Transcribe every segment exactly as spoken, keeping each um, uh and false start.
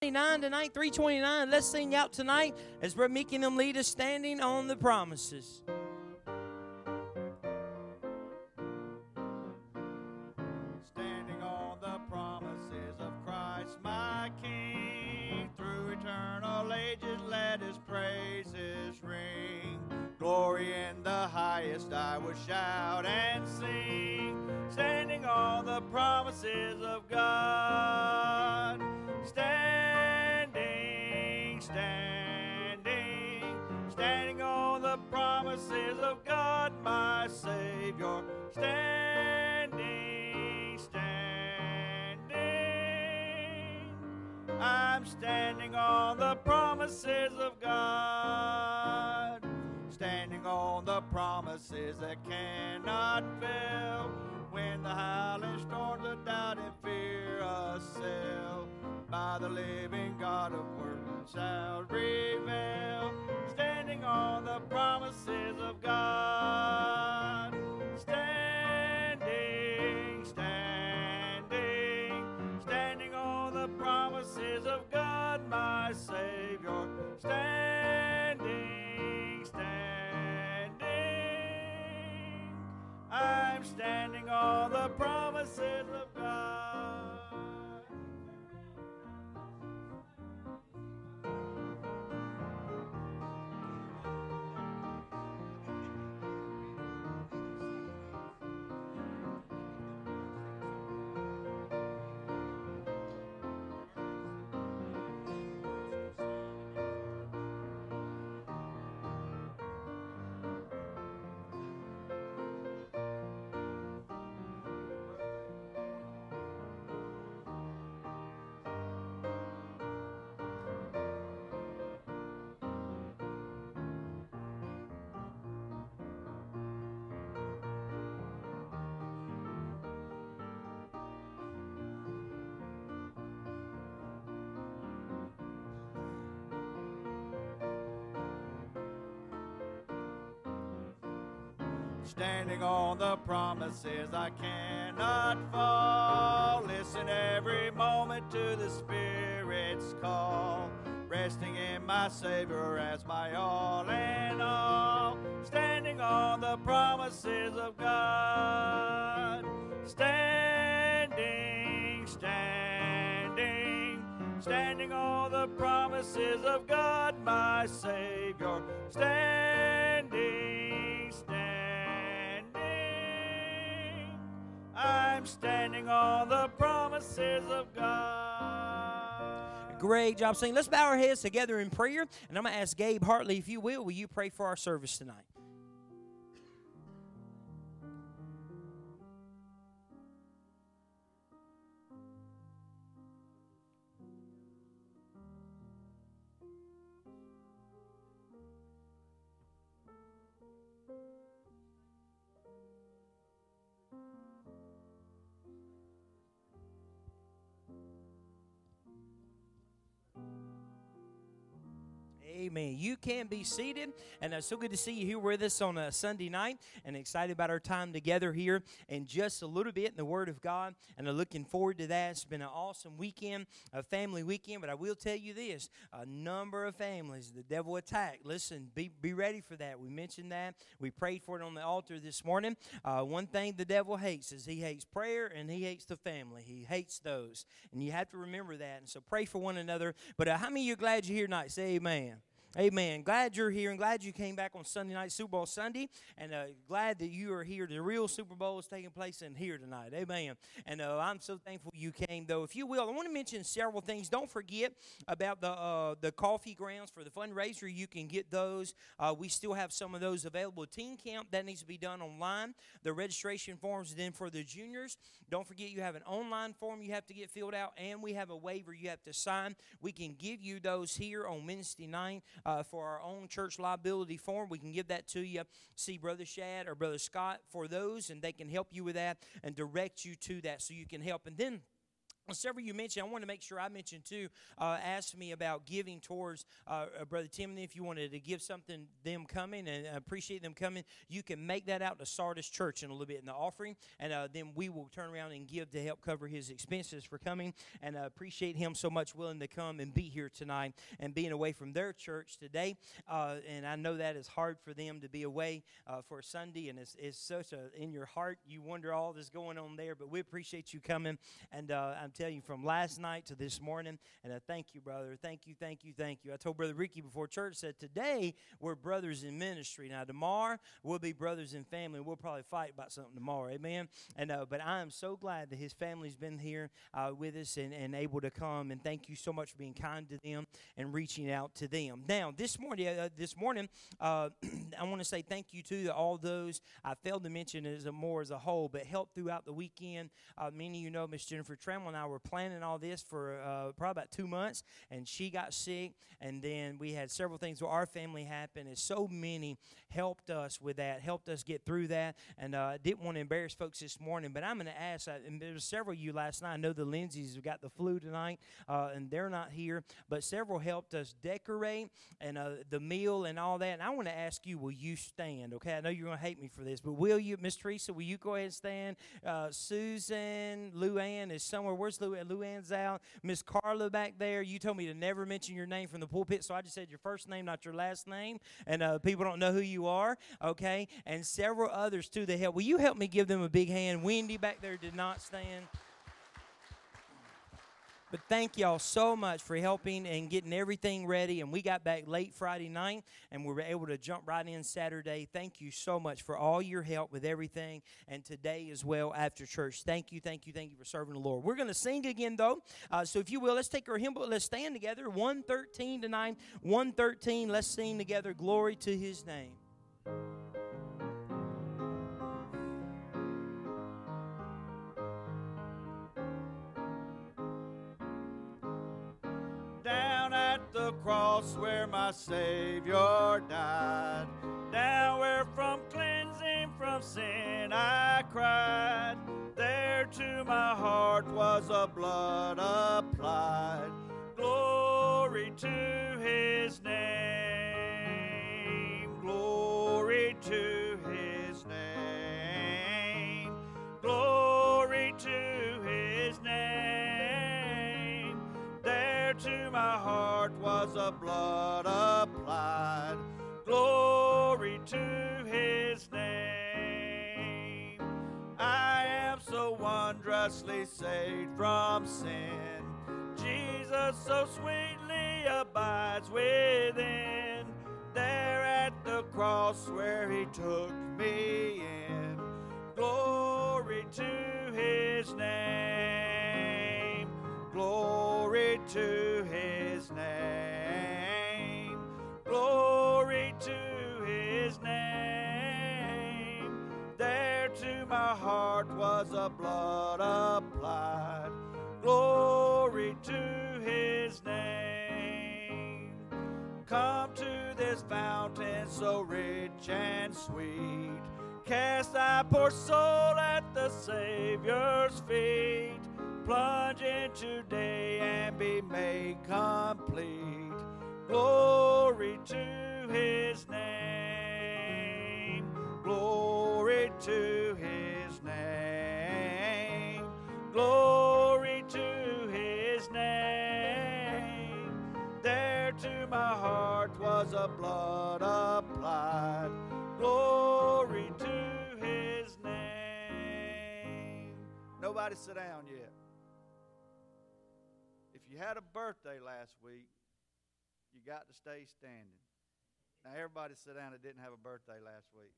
twenty-nine tonight, three twenty-nine. Let's sing out tonight as Brother Mickey and them lead us, standing on the promises. Standing on the promises of Christ my King, through eternal ages let his praises ring. Glory in the highest I will shout and sing, standing on the promises of God. Standing, standing, standing on the promises of God my Savior. Standing, standing, I'm standing on the promises of God. Standing on the promises that cannot fail, when the howling storms of doubt and fear assail, by the living God of words shall prevail. Standing on the promises of God. Standing, standing, standing on the promises of God my Savior. Standing, standing, I'm standing on the promises of God. Standing on the promises I cannot fall. Listen every moment to the Spirit's call. Resting in my Savior as my all in all. Standing on the promises of God. Standing, standing, standing on the promises of God my Savior. Standing, standing, I'm standing on the promises of God. Great job singing. Let's bow our heads together in prayer. And I'm going to ask Gabe Hartley, if you will, will you pray for our service tonight? Amen. You can be seated, and it's so good to see you here with us on a Sunday night, and excited about our time together here in just a little bit in the Word of God, and I'm looking forward to that. It's been an awesome weekend, a family weekend, but I will tell you this, a number of families the devil attacked. Listen, be, be ready for that. We mentioned that. We prayed for it on the altar this morning. Uh, one thing the devil hates is he hates prayer, and he hates the family. He hates those, and you have to remember that, and so pray for one another. But uh, how many of you are glad you're here tonight? Say amen. Amen. Glad you're here, and glad you came back on Sunday night, Super Bowl Sunday, and uh, glad that you are here. The real Super Bowl is taking place in here tonight. Amen. And uh, I'm so thankful you came, though. If you will, I want to mention several things. Don't forget about the uh, the coffee grounds for the fundraiser. You can get those. Uh, we still have some of those available. Teen Camp, that needs to be done online. The registration forms, then for the juniors, don't forget you have an online form you have to get filled out, and we have a waiver you have to sign. We can give you those here on Wednesday night. Uh, for our own church liability form. We can give that to you. See Brother Shad or Brother Scott for those, and they can help you with that and direct you to that so you can help. And then Several of you mentioned, I want to make sure I mentioned too, uh, asked me about giving towards uh, uh, Brother Timothy. If you wanted to give something, them coming, and appreciate them coming, you can make that out to Sardis Church in a little bit in the offering, and uh, then we will turn around and give to help cover his expenses for coming, and uh, appreciate him so much willing to come and be here tonight and being away from their church today. Uh, and I know that is hard for them to be away uh, for a Sunday, and it's, it's such a, in your heart, you wonder all that's going on there, but we appreciate you coming, and uh, I'm telling you, from last night to this morning, and I thank you, brother. Thank you, thank you, thank you. I told Brother Ricky before church, said today we're brothers in ministry. Now tomorrow we'll be brothers in family. We'll probably fight about something tomorrow, amen. And uh, but I am so glad that his family's been here uh, with us and, and able to come. And thank you so much for being kind to them and reaching out to them. Now this morning, uh, this morning, uh, I want to say thank you to all those I failed to mention as a more as a whole, but helped throughout the weekend. Uh, many of you know Miss Jennifer Trammell and I were planning all this for uh, probably about two months, and she got sick, and then we had several things where our family happened, and so many helped us with that, helped us get through that, and I uh, didn't want to embarrass folks this morning, but I'm going to ask, uh, and there were several of you last night, I know the Lindsays have got the flu tonight, uh, and they're not here, but several helped us decorate, and uh, the meal and all that, and I want to ask you, will you stand, okay? I know you're going to hate me for this, but will you, Miss Teresa, will you go ahead and stand? Uh, Susan, Luann is somewhere, where's Luann? Luann's out. Miss Carla back there, you told me to never mention your name from the pulpit, so I just said your first name, not your last name, and uh, people don't know who you are, okay? And several others, too, that help. Will you help me give them a big hand? Wendy back there did not stand. But thank y'all so much for helping and getting everything ready. And we got back late Friday night, and we were able to jump right in Saturday. Thank you so much for all your help with everything, and today as well after church. Thank you, thank you, thank you for serving the Lord. We're going to sing again, though. Uh, so if you will, let's take our hymn book. Let's stand together. one thirteen tonight. one thirteen. Let's sing together. Glory to His name. The cross where my Savior died, down where from cleansing from sin I cried, there to my heart was a blood applied. Glory to His name, glory to His name, glory to His name. There to my heart was a blood applied. Glory to His name. I am so wondrously saved from sin. Jesus so sweetly abides within. There at the cross where He took me in. Glory to His name. Glory to His name. Glory to His name. There to my heart was a blood applied. Glory to His name. Come to this fountain so rich and sweet. Cast thy poor soul at the Savior's feet. Plunge in today and be made complete. Glory to His name. Glory to His name. Glory to His name. There to my heart was a blood applied. Glory to His name. Nobody sit down yet. If you had a birthday last week, you got to stay standing. Now, everybody sit down that didn't have a birthday last week.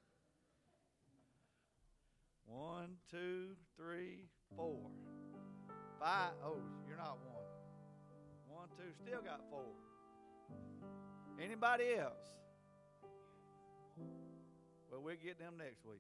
One, two, three, four, five. Oh, you're not one. One, two, still got four. Anybody else? Well, we'll get them next week.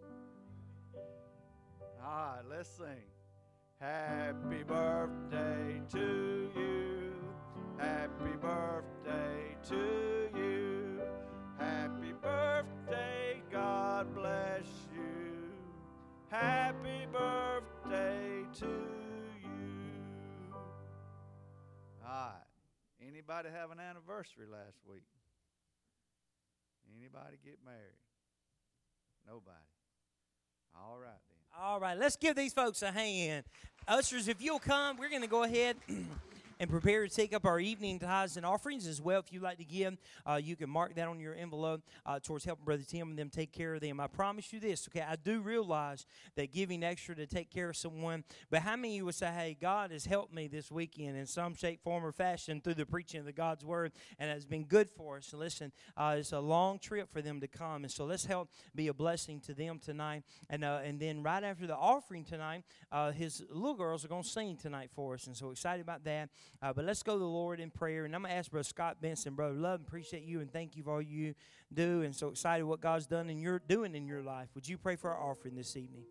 All right, let's sing. Happy birthday to you. Happy birthday to you. Happy birthday, God bless you. Happy birthday to you. Anybody have an anniversary last week? Anybody get married? Nobody. All right then. All right, let's give these folks a hand. Ushers, if you'll come, we're going to go ahead and prepare to take up our evening tithes and offerings as well. If you'd like to give, uh, you can mark that on your envelope uh, towards helping Brother Tim and them take care of them. I promise you this, okay? I do realize that giving extra to take care of someone, but how many of you would say, hey, God has helped me this weekend in some shape, form, or fashion through the preaching of the God's Word, and it's been good for us. And listen, uh, it's a long trip for them to come, and so let's help be a blessing to them tonight. And uh, and then right after the offering tonight, uh, his little girls are going to sing tonight for us, and so excited about that. Uh, but let's go to the Lord in prayer. And I'm going to ask Brother Scott Benson, Brother, love and appreciate you and thank you for all you do. And so excited what God's done and you're doing in your life. Would you pray for our offering this evening?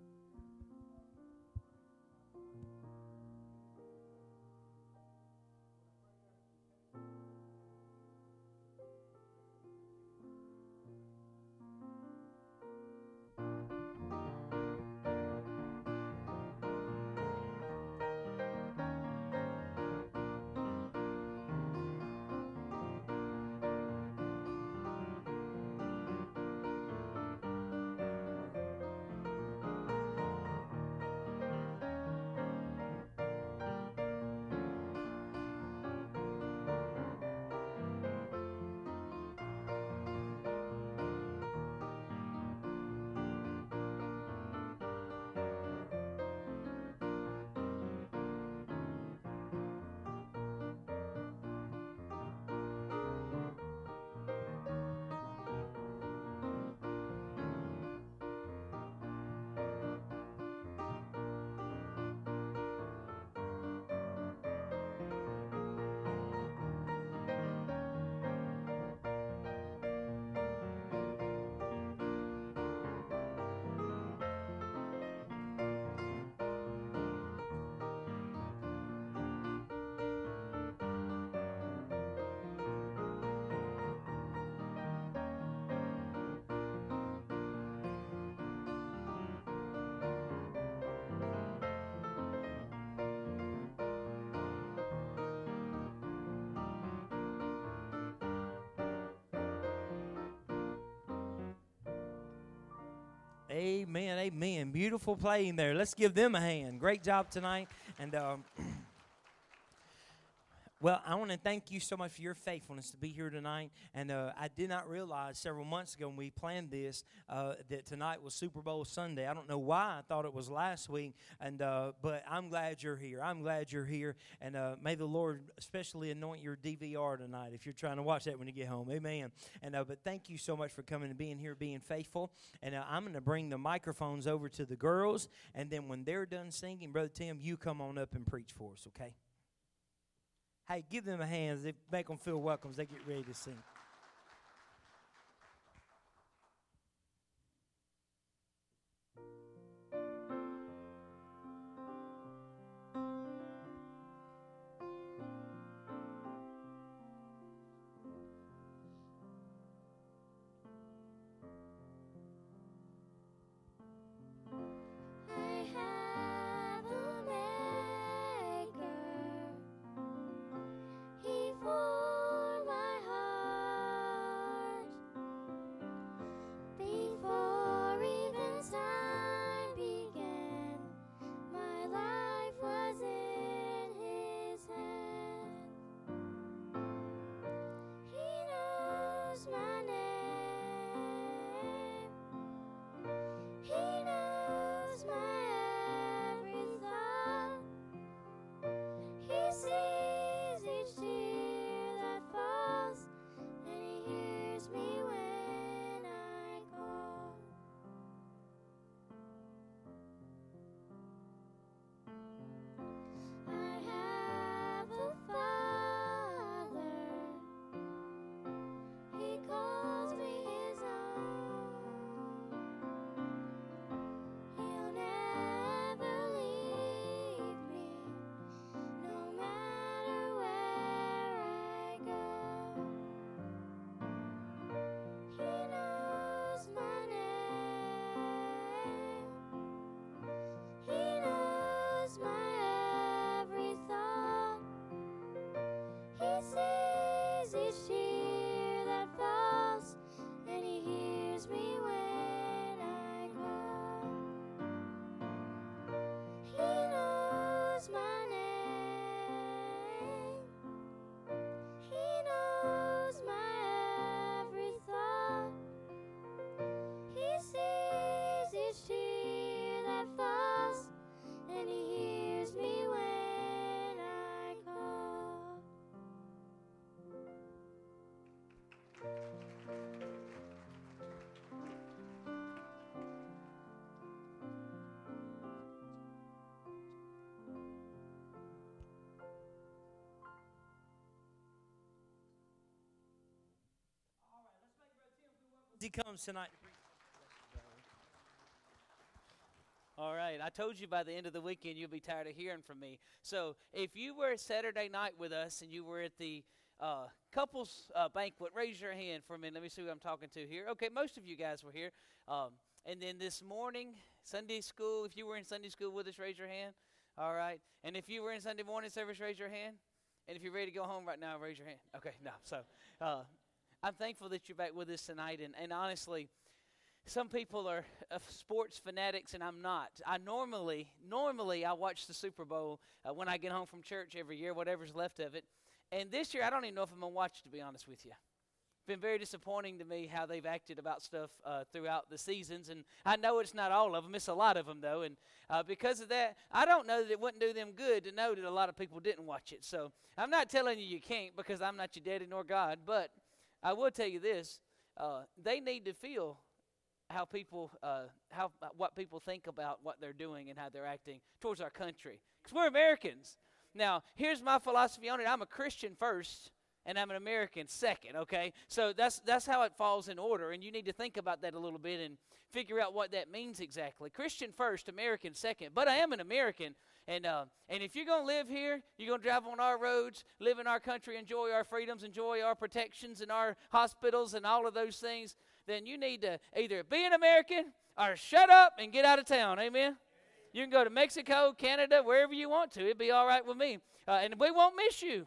Amen, amen. Beautiful playing there. Let's give them a hand. Great job tonight. And, um, well, I want to thank you so much for your faithfulness to be here tonight. And uh, I did not realize several months ago when we planned this uh, that tonight was Super Bowl Sunday. I don't know why I thought it was last week, and uh, but I'm glad you're here. I'm glad you're here. And uh, may the Lord especially anoint your D V R tonight if you're trying to watch that when you get home. Amen. And uh, but thank you so much for coming and being here, being faithful. And uh, I'm going to bring the microphones over to the girls, and then when they're done singing, Brother Tim, you come on up and preach for us, okay? Hey, give them a hand. They make them feel welcome as they get ready to sing. For my heart. sees each tear that falls, and He hears me when I call. He knows my name. He knows my every thought. He sees each tear that falls, and He hears me when I call. He comes tonight. All right, I told you by the end of the weekend you'll be tired of hearing from me. So if you were Saturday night with us and you were at the uh, couples uh, banquet, raise your hand for a minute. Let me see who I'm talking to here. Okay, most of you guys were here. Um, and then this morning, Sunday school, if you were in Sunday school with us, raise your hand. All right. And if you were in Sunday morning service, raise your hand. And if you're ready to go home right now, raise your hand. Okay, no. So uh, I'm thankful that you're back with us tonight. And, and honestly, some people are uh, sports fanatics, and I'm not. I normally, normally I watch the Super Bowl uh, when I get home from church every year, whatever's left of it. And this year, I don't even know if I'm going to watch it, to be honest with you. It's been very disappointing to me how they've acted about stuff uh, throughout the seasons. And I know it's not all of them. It's a lot of them, though. And uh, because of that, I don't know that it wouldn't do them good to know that a lot of people didn't watch it. So I'm not telling you you can't, because I'm not your daddy nor God. But I will tell you this. Uh, they need to feel how people, uh, how what people think about what they're doing and how they're acting towards our country. Because we're Americans. Now, here's my philosophy on it. I'm a Christian first, and I'm an American second, okay? So that's that's how it falls in order, and you need to think about that a little bit and figure out what that means exactly. Christian first, American second. But I am an American, and uh, and if you're going to live here, you're going to drive on our roads, live in our country, enjoy our freedoms, enjoy our protections and our hospitals and all of those things, then you need to either be an American or shut up and get out of town, amen? You can go to Mexico, Canada, wherever you want to. It'd be all right with me. Uh, and we won't miss you.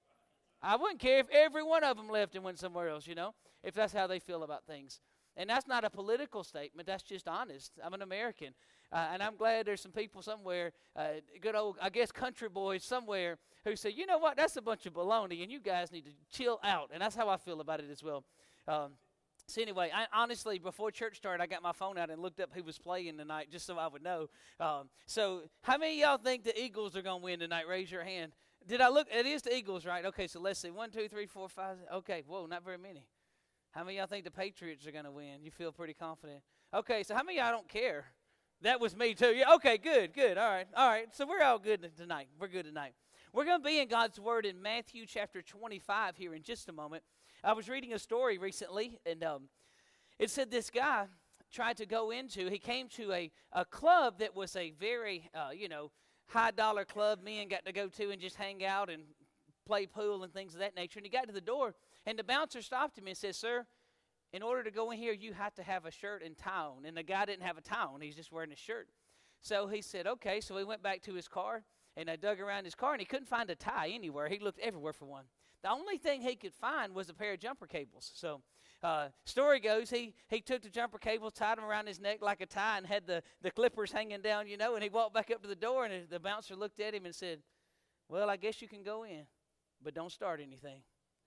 I wouldn't care if every one of them left and went somewhere else, you know, if that's how they feel about things. And that's not a political statement. That's just honest. I'm an American. Uh, and I'm glad there's some people somewhere, uh, good old, I guess, country boys somewhere who say, you know what, that's a bunch of baloney, and you guys need to chill out. And that's how I feel about it as well. Um, So anyway, I, honestly, before church started, I got my phone out and looked up who was playing tonight just so I would know. Um, so how many of y'all think the Eagles are going to win tonight? Raise your hand. Did I look? It is the Eagles, right? Okay, so let's see. One, two, three, four, five. Okay, whoa, not very many. How many of y'all think the Patriots are going to win? You feel pretty confident. Okay, so how many of y'all don't care? That was me too. Yeah. Okay, good, good. All right, all right. So we're all good tonight. We're good tonight. We're going to be in God's Word in Matthew chapter twenty-five here in just a moment. I was reading a story recently, and um, it said this guy tried to go into, he came to a, a club that was a very, uh, you know, high-dollar club men got to go to and just hang out and play pool and things of that nature. And he got to the door, and the bouncer stopped him and said, sir, in order to go in here, you have to have a shirt and tie on. And the guy didn't have a tie on. He's just wearing a shirt. So he said, okay. So he went back to his car, and I dug around his car, and he couldn't find a tie anywhere. He looked everywhere for one. The only thing he could find was a pair of jumper cables. So uh, story goes, he, he took the jumper cables, tied them around his neck like a tie, and had the, the clippers hanging down, you know, and he walked back up to the door, and the bouncer looked at him and said, well, I guess you can go in, but don't start anything.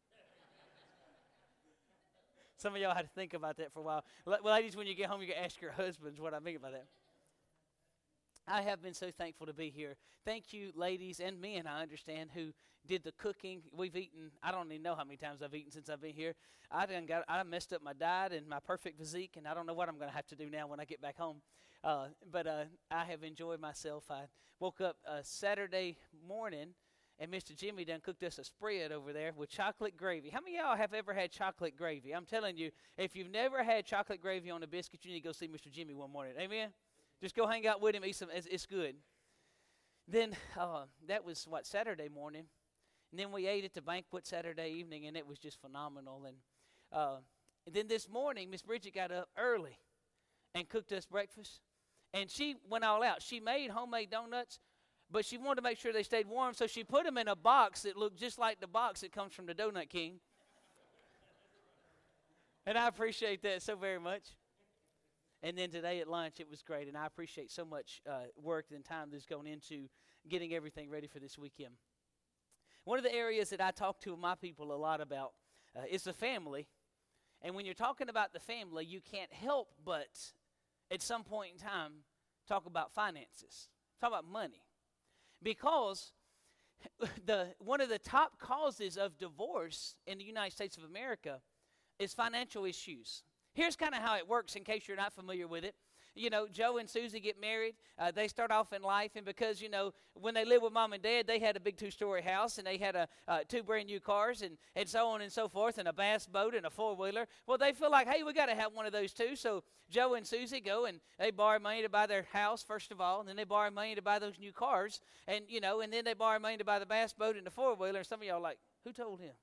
Some of y'all had to think about that for a while. Well, ladies, when you get home, you can ask your husbands what I mean by that. I have been so thankful to be here. Thank you, ladies and men, I understand, who did the cooking. We've eaten, I don't even know how many times I've eaten since I've been here. I done got, I messed up my diet and my perfect physique, and I don't know what I'm going to have to do now when I get back home. Uh, but uh, I have enjoyed myself. I woke up uh, Saturday morning, and Mister Jimmy done cooked us a spread over there with chocolate gravy. How many of y'all have ever had chocolate gravy? I'm telling you, if you've never had chocolate gravy on a biscuit, you need to go see Mister Jimmy one morning. Amen? Just go hang out with him, eat some. It's, it's good. Then uh, that was, what, Saturday morning. And then we ate at the banquet Saturday evening, and it was just phenomenal. And, uh, and then this morning, Miss Bridget got up early and cooked us breakfast. And she went all out. She made homemade donuts, but she wanted to make sure they stayed warm, so she put them in a box that looked just like the box that comes from the Donut King. And I appreciate that so very much. And then today at lunch, it was great, and I appreciate so much uh, work and time that's gone into getting everything ready for this weekend. One of the areas that I talk to my people a lot about uh, is the family. And when you're talking about the family, you can't help but, at some point in time, talk about finances, talk about money. Because the one of the top causes of divorce in the United States of America is financial issues. Here's kind of how it works in case you're not familiar with it. You know, Joe and Susie get married. Uh, they start off in life, and because, you know, when they lived with mom and dad, they had a big two-story house, and they had a uh, two brand-new cars, and, and so on and so forth, and a bass boat and a four-wheeler. Well, they feel like, hey, we got to have one of those too. So Joe and Susie go, and they borrow money to buy their house, first of all, and then they borrow money to buy those new cars, and, you know, and then they borrow money to buy the bass boat and the four-wheeler. And some of y'all are like, who told him?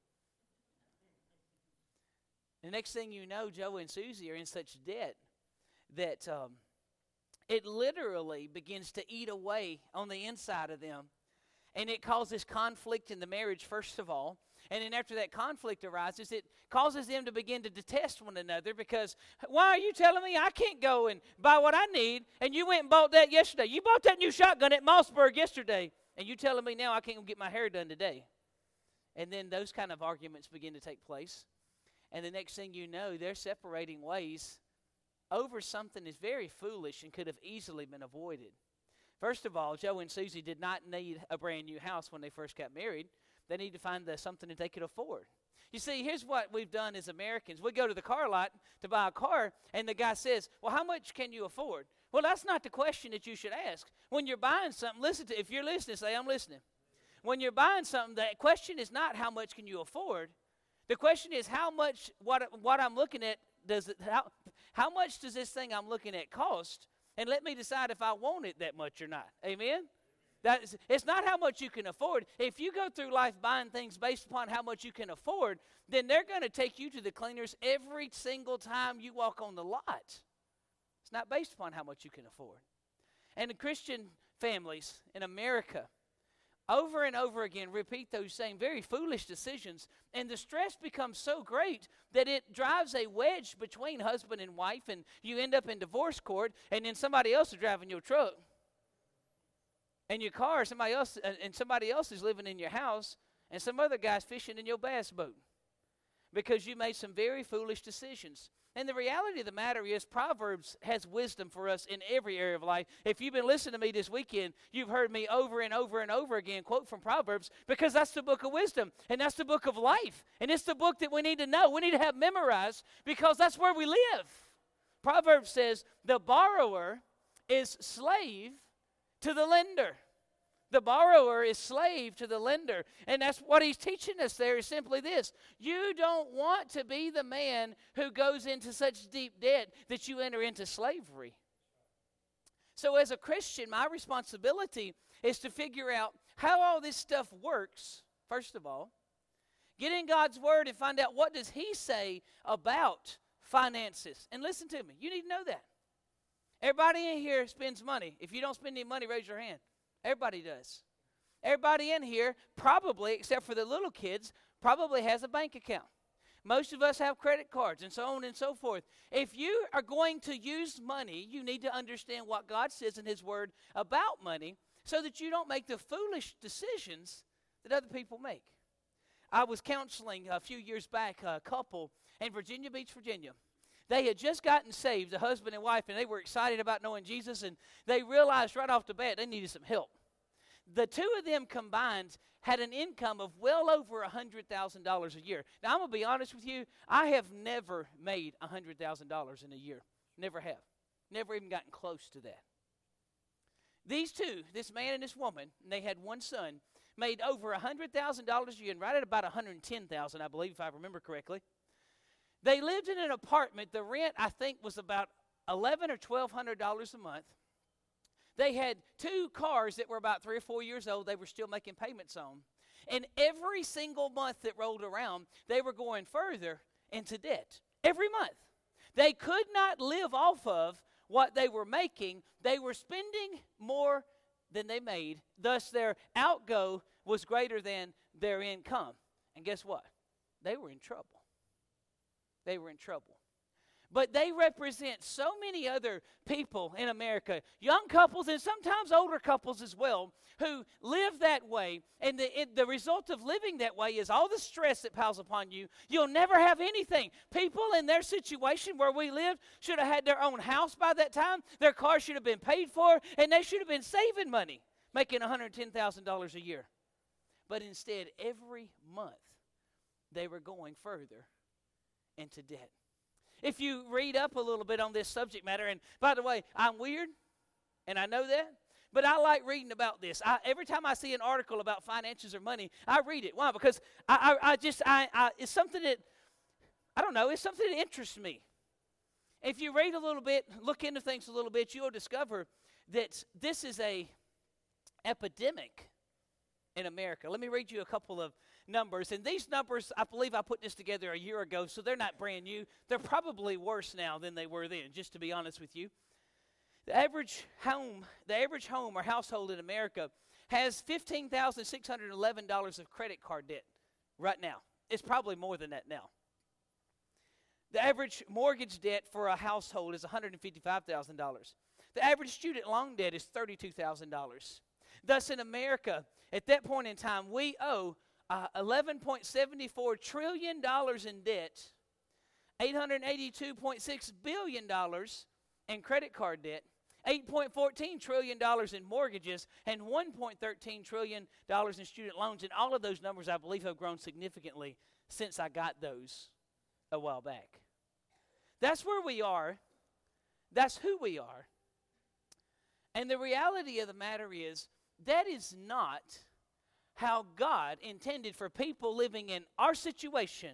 The next thing you know, Joe and Susie are in such debt that um, it literally begins to eat away on the inside of them. And it causes conflict in the marriage, first of all. And then after that conflict arises, it causes them to begin to detest one another because, why are you telling me I can't go and buy what I need, and you went and bought that yesterday? You bought that new shotgun at Mossberg yesterday, and you telling me now I can't get my hair done today. And then those kind of arguments begin to take place. And the next thing you know, they're separating ways over something that's very foolish and could have easily been avoided. First of all, Joe and Susie did not need a brand new house when they first got married. They needed to find the, something that they could afford. You see, here's what we've done as Americans. We go to the car lot to buy a car, and the guy says, well, how much can you afford? Well, that's not the question that you should ask. When you're buying something, listen to, if you're listening, say, I'm listening. When you're buying something, the question is not how much can you afford. The question is how much, what, what I'm looking at, does it, how, how much does this thing I'm looking at cost? And let me decide if I want it that much or not. Amen? That is, it's not how much you can afford. If you go through life buying things based upon how much you can afford, then they're going to take you to the cleaners every single time you walk on the lot. It's not based upon how much you can afford. And the Christian families in America, over and over again, repeat those same very foolish decisions, and the stress becomes so great that it drives a wedge between husband and wife, and you end up in divorce court, and then somebody else is driving your truck, and your car, somebody else, and somebody else is living in your house, and some other guy's fishing in your bass boat because you made some very foolish decisions. And the reality of the matter is Proverbs has wisdom for us in every area of life. If you've been listening to me this weekend, you've heard me over and over and over again quote from Proverbs because that's the book of wisdom, and that's the book of life, and it's the book that we need to know. We need to have memorized because that's where we live. Proverbs says the borrower is slave to the lender. The borrower is slave to the lender. And that's what he's teaching us there is simply this. You don't want to be the man who goes into such deep debt that you enter into slavery. So as a Christian, my responsibility is to figure out how all this stuff works, first of all. Get in God's Word and find out what does He say about finances. And listen to me, you need to know that. Everybody in here spends money. If you don't spend any money, raise your hand. Everybody does. Everybody in here probably, except for the little kids, probably has a bank account. Most of us have credit cards and so on and so forth. If you are going to use money, you need to understand what God says in His Word about money so that you don't make the foolish decisions that other people make. I was counseling a few years back a couple in Virginia Beach, Virginia. They had just gotten saved, a husband and wife, and they were excited about knowing Jesus, and they realized right off the bat they needed some help. The two of them combined had an income of well over one hundred thousand dollars a year. Now, I'm going to be honest with you. I have never made one hundred thousand dollars in a year. Never have. Never even gotten close to that. These two, this man and this woman, and they had one son, made over one hundred thousand dollars a year, and right at about one hundred ten thousand dollars, I believe, if I remember correctly. They lived in an apartment. The rent, I think, was about eleven hundred dollars or twelve hundred dollars a month. They had two cars that were about three or four years old they were still making payments on. And every single month that rolled around, they were going further into debt. Every month. They could not live off of what they were making. They were spending more than they made. Thus, their outgo was greater than their income. And guess what? They were in trouble. they were in trouble. But they represent so many other people in America, young couples and sometimes older couples as well, who live that way. And the, it, the result of living that way is all the stress that piles upon you. You'll never have anything. People in their situation where we lived should have had their own house by that time. Their car should have been paid for, and they should have been saving money, making one hundred ten thousand dollars a year. But instead, every month, they were going further into debt. If you read up a little bit on this subject matter, and by the way, I'm weird, and I know that, but I like reading about this. I, every time I see an article about finances or money, I read it. Why? Because I, I, I just, I, I, it's something that, I don't know, it's something that interests me. If you read a little bit, look into things a little bit, you'll discover that this is a epidemic in America. Let me read you a couple of numbers. And these numbers, I believe I put this together a year ago, so they're not brand new. They're probably worse now than they were then, just to be honest with you. The average home, the average home or household in America has fifteen thousand six hundred eleven dollars of credit card debt right now. It's probably more than that now. The average mortgage debt for a household is one hundred fifty-five thousand dollars. The average student loan debt is thirty-two thousand dollars. Thus, in America, at that point in time, we owe uh, eleven point seven four trillion dollars in debt, eight hundred eighty-two point six billion dollars in credit card debt, eight point one four trillion dollars in mortgages, and one point one three trillion dollars in student loans. And all of those numbers, I believe, have grown significantly since I got those a while back. That's where we are. That's who we are. And the reality of the matter is, that is not how God intended for people living in our situation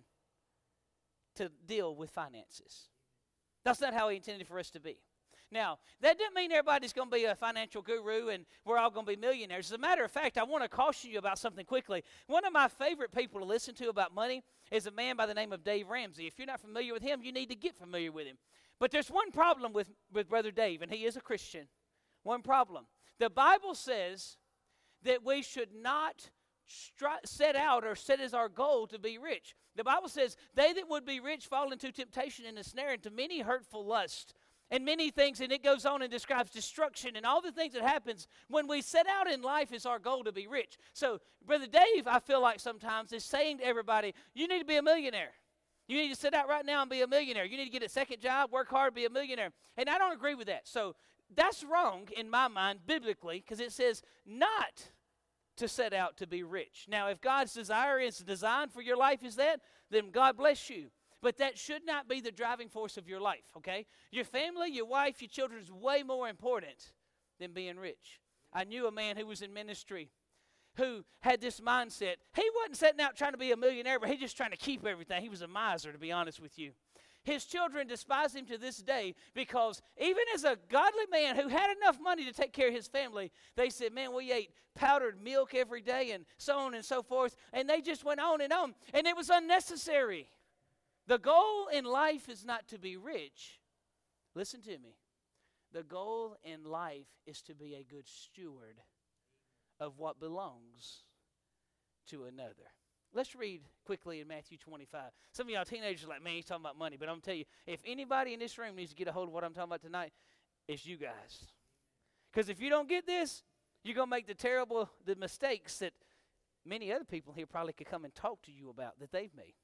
to deal with finances. That's not how He intended for us to be. Now, that doesn't mean everybody's going to be a financial guru and we're all going to be millionaires. As a matter of fact, I want to caution you about something quickly. One of my favorite people to listen to about money is a man by the name of Dave Ramsey. If you're not familiar with him, you need to get familiar with him. But there's one problem with, with Brother Dave, and he is a Christian. One problem. The Bible says that we should not stri- set out or set as our goal to be rich. The Bible says, they that would be rich fall into temptation and a snare, into many hurtful lusts and many things, and it goes on and describes destruction and all the things that happens when we set out in life as our goal to be rich. So, Brother Dave, I feel like sometimes is saying to everybody, you need to be a millionaire. You need to sit out right now and be a millionaire. You need to get a second job, work hard, be a millionaire. And I don't agree with that. So, that's wrong in my mind biblically, because it says not to set out to be rich. Now, if God's desire is design for your life is that, then God bless you. But that should not be the driving force of your life, okay? Your family, your wife, your children is way more important than being rich. I knew a man who was in ministry who had this mindset. He wasn't setting out trying to be a millionaire, but he just trying to keep everything. He was a miser, to be honest with you. His children despise him to this day because even as a godly man who had enough money to take care of his family, they said, man, we ate powdered milk every day and so on and so forth. And they just went on and on. And it was unnecessary. The goal in life is not to be rich. Listen to me. The goal in life is to be a good steward of what belongs to another. Let's read quickly in Matthew twenty-five. Some of y'all teenagers are like, man, he's talking about money. But I'm telling you, if anybody in this room needs to get a hold of what I'm talking about tonight, it's you guys. Because if you don't get this, you're going to make the terrible, the mistakes that many other people here probably could come and talk to you about that they've made.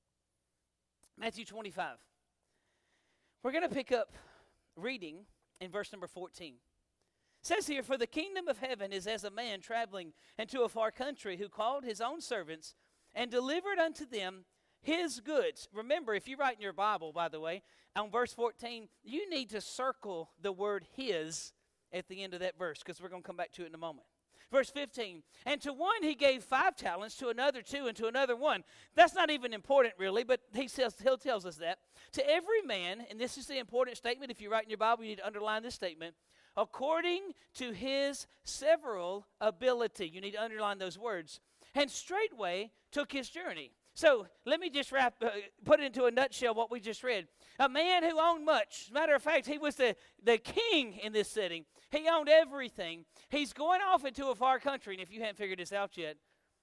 Matthew twenty-five. We're going to pick up reading in verse number fourteen. It says here, for the kingdom of heaven is as a man traveling into a far country who called his own servants and delivered unto them his goods. Remember, if you write in your Bible, by the way, on verse fourteen, you need to circle the word his at the end of that verse, because we're going to come back to it in a moment. Verse fifteen, and to one he gave five talents, to another two, and to another one. That's not even important really, but he says, he tells us that. To every man, and this is the important statement, if you write in your Bible, you need to underline this statement, according to his several ability. You need to underline those words. And straightway took his journey. So let me just wrap, uh, put it into a nutshell what we just read. A man who owned much. As a matter of fact, he was the, the king in this city. He owned everything. He's going off into a far country, and if you haven't figured this out yet,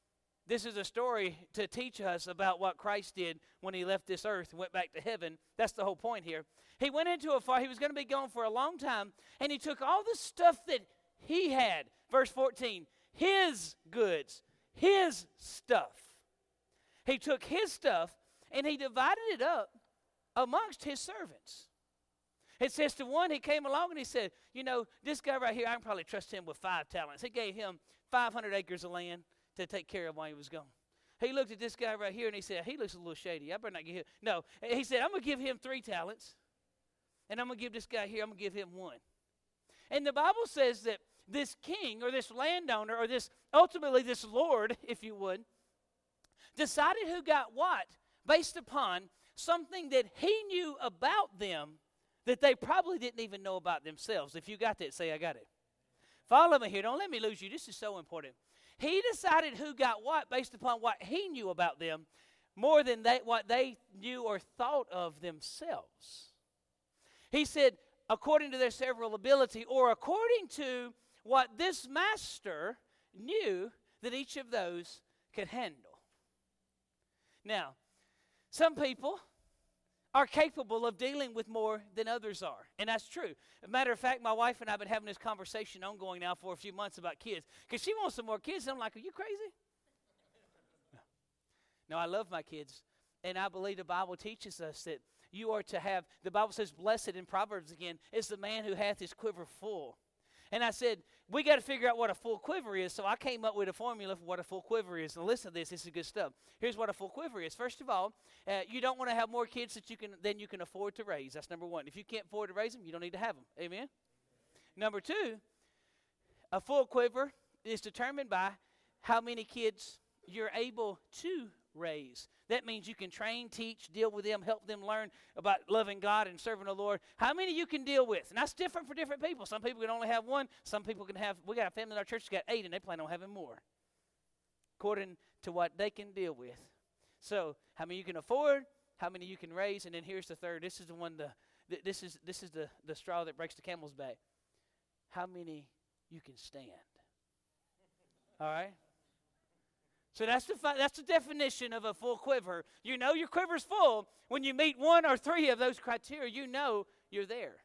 This is a story to teach us about what Christ did when he left this earth and went back to heaven. That's the whole point here. He went into a far, he was going to be gone for a long time, and he took all the stuff that he had. Verse fourteen, his goods, his stuff. He took his stuff and he divided it up amongst his servants. It says to one, he came along and he said, you know, this guy right here, I can probably trust him with five talents. He gave him five hundred acres of land to take care of while he was gone. He looked at this guy right here and he said, he looks a little shady. I better not give him. No, he said, I'm going to give him three talents. And I'm going to give this guy here, I'm going to give him one. And the Bible says that this king or this landowner or this, ultimately this Lord, if you would, decided who got what based upon something that he knew about them that they probably didn't even know about themselves. If you got that, say, I got it. Follow me here. Don't let me lose you. This is so important. He decided who got what based upon what he knew about them more than they, what they knew or thought of themselves. He said, according to their several ability, or according to what this master knew that each of those could handle. Now, some people are capable of dealing with more than others are. And that's true. As a matter of fact, my wife and I have been having this conversation ongoing now for a few months about kids. Because she wants some more kids. And I'm like, are you crazy? No. No, I love my kids. And I believe the Bible teaches us that you are to have, the Bible says, blessed in Proverbs again, is the man who hath his quiver full. And I said, we got to figure out what a full quiver is. So I came up with a formula for what a full quiver is. Now listen to this. This is good stuff. Here's what a full quiver is. First of all, uh, you don't want to have more kids that you can than you can afford to raise. That's number one. If you can't afford to raise them, you don't need to have them. Amen? Number two, a full quiver is determined by how many kids you're able to raise. That means you can train, teach, deal with them, help them learn about loving God and serving the Lord. How many you can deal with? And that's different for different people. Some people can only have one. Some people can have, we got a family in our church that's got eight, and they plan on having more, according to what they can deal with. So how many you can afford, how many you can raise, and then here's the third. This is the one, the, th- this is this is the, the straw that breaks the camel's back. How many you can stand. All right? So that's the fi- that's the definition of a full quiver. You know your quiver's full when you meet one or three of those criteria. You know you're there.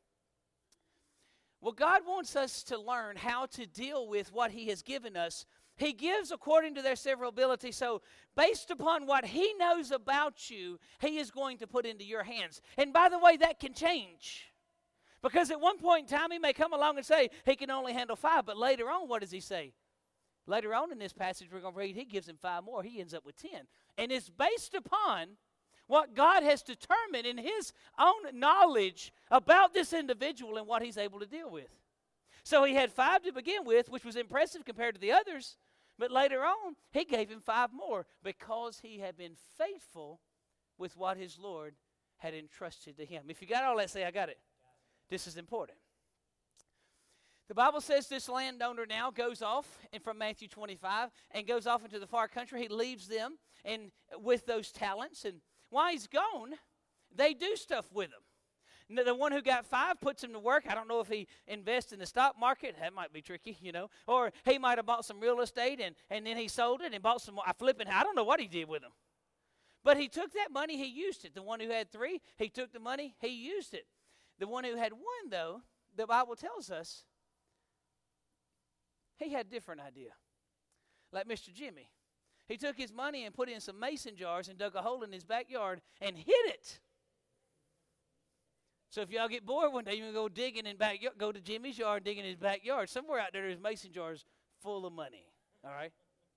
Well, God wants us to learn how to deal with what He has given us. He gives according to their several ability. So based upon what He knows about you, He is going to put into your hands. And by the way, that can change. Because at one point in time, He may come along and say He can only handle five. But later on, what does He say? Later on in this passage we're going to read, He gives him five more. He ends up with ten. And it's based upon what God has determined in His own knowledge about this individual and what he's able to deal with. So He had five to begin with, which was impressive compared to the others. But later on, He gave him five more because he had been faithful with what his Lord had entrusted to him. If you got all that, say, I got it. This is important. The Bible says this landowner now goes off, and from Matthew twenty-five, and goes off into the far country. He leaves them and with those talents. And while he's gone, they do stuff with him. The one who got five puts him to work. I don't know if he invests in the stock market. That might be tricky, you know. Or he might have bought some real estate, and, and then he sold it and bought some more. I flip it. I don't know what he did with them. But he took that money, he used it. The one who had three, he took the money, he used it. The one who had one, though, the Bible tells us, he had a different idea. Like Mister Jimmy. He took his money and put it in some mason jars and dug a hole in his backyard and hid it. So if y'all get bored one day, you can go digging in back, go to Jimmy's yard, dig in his backyard. Somewhere out there, there's mason jars full of money. All right?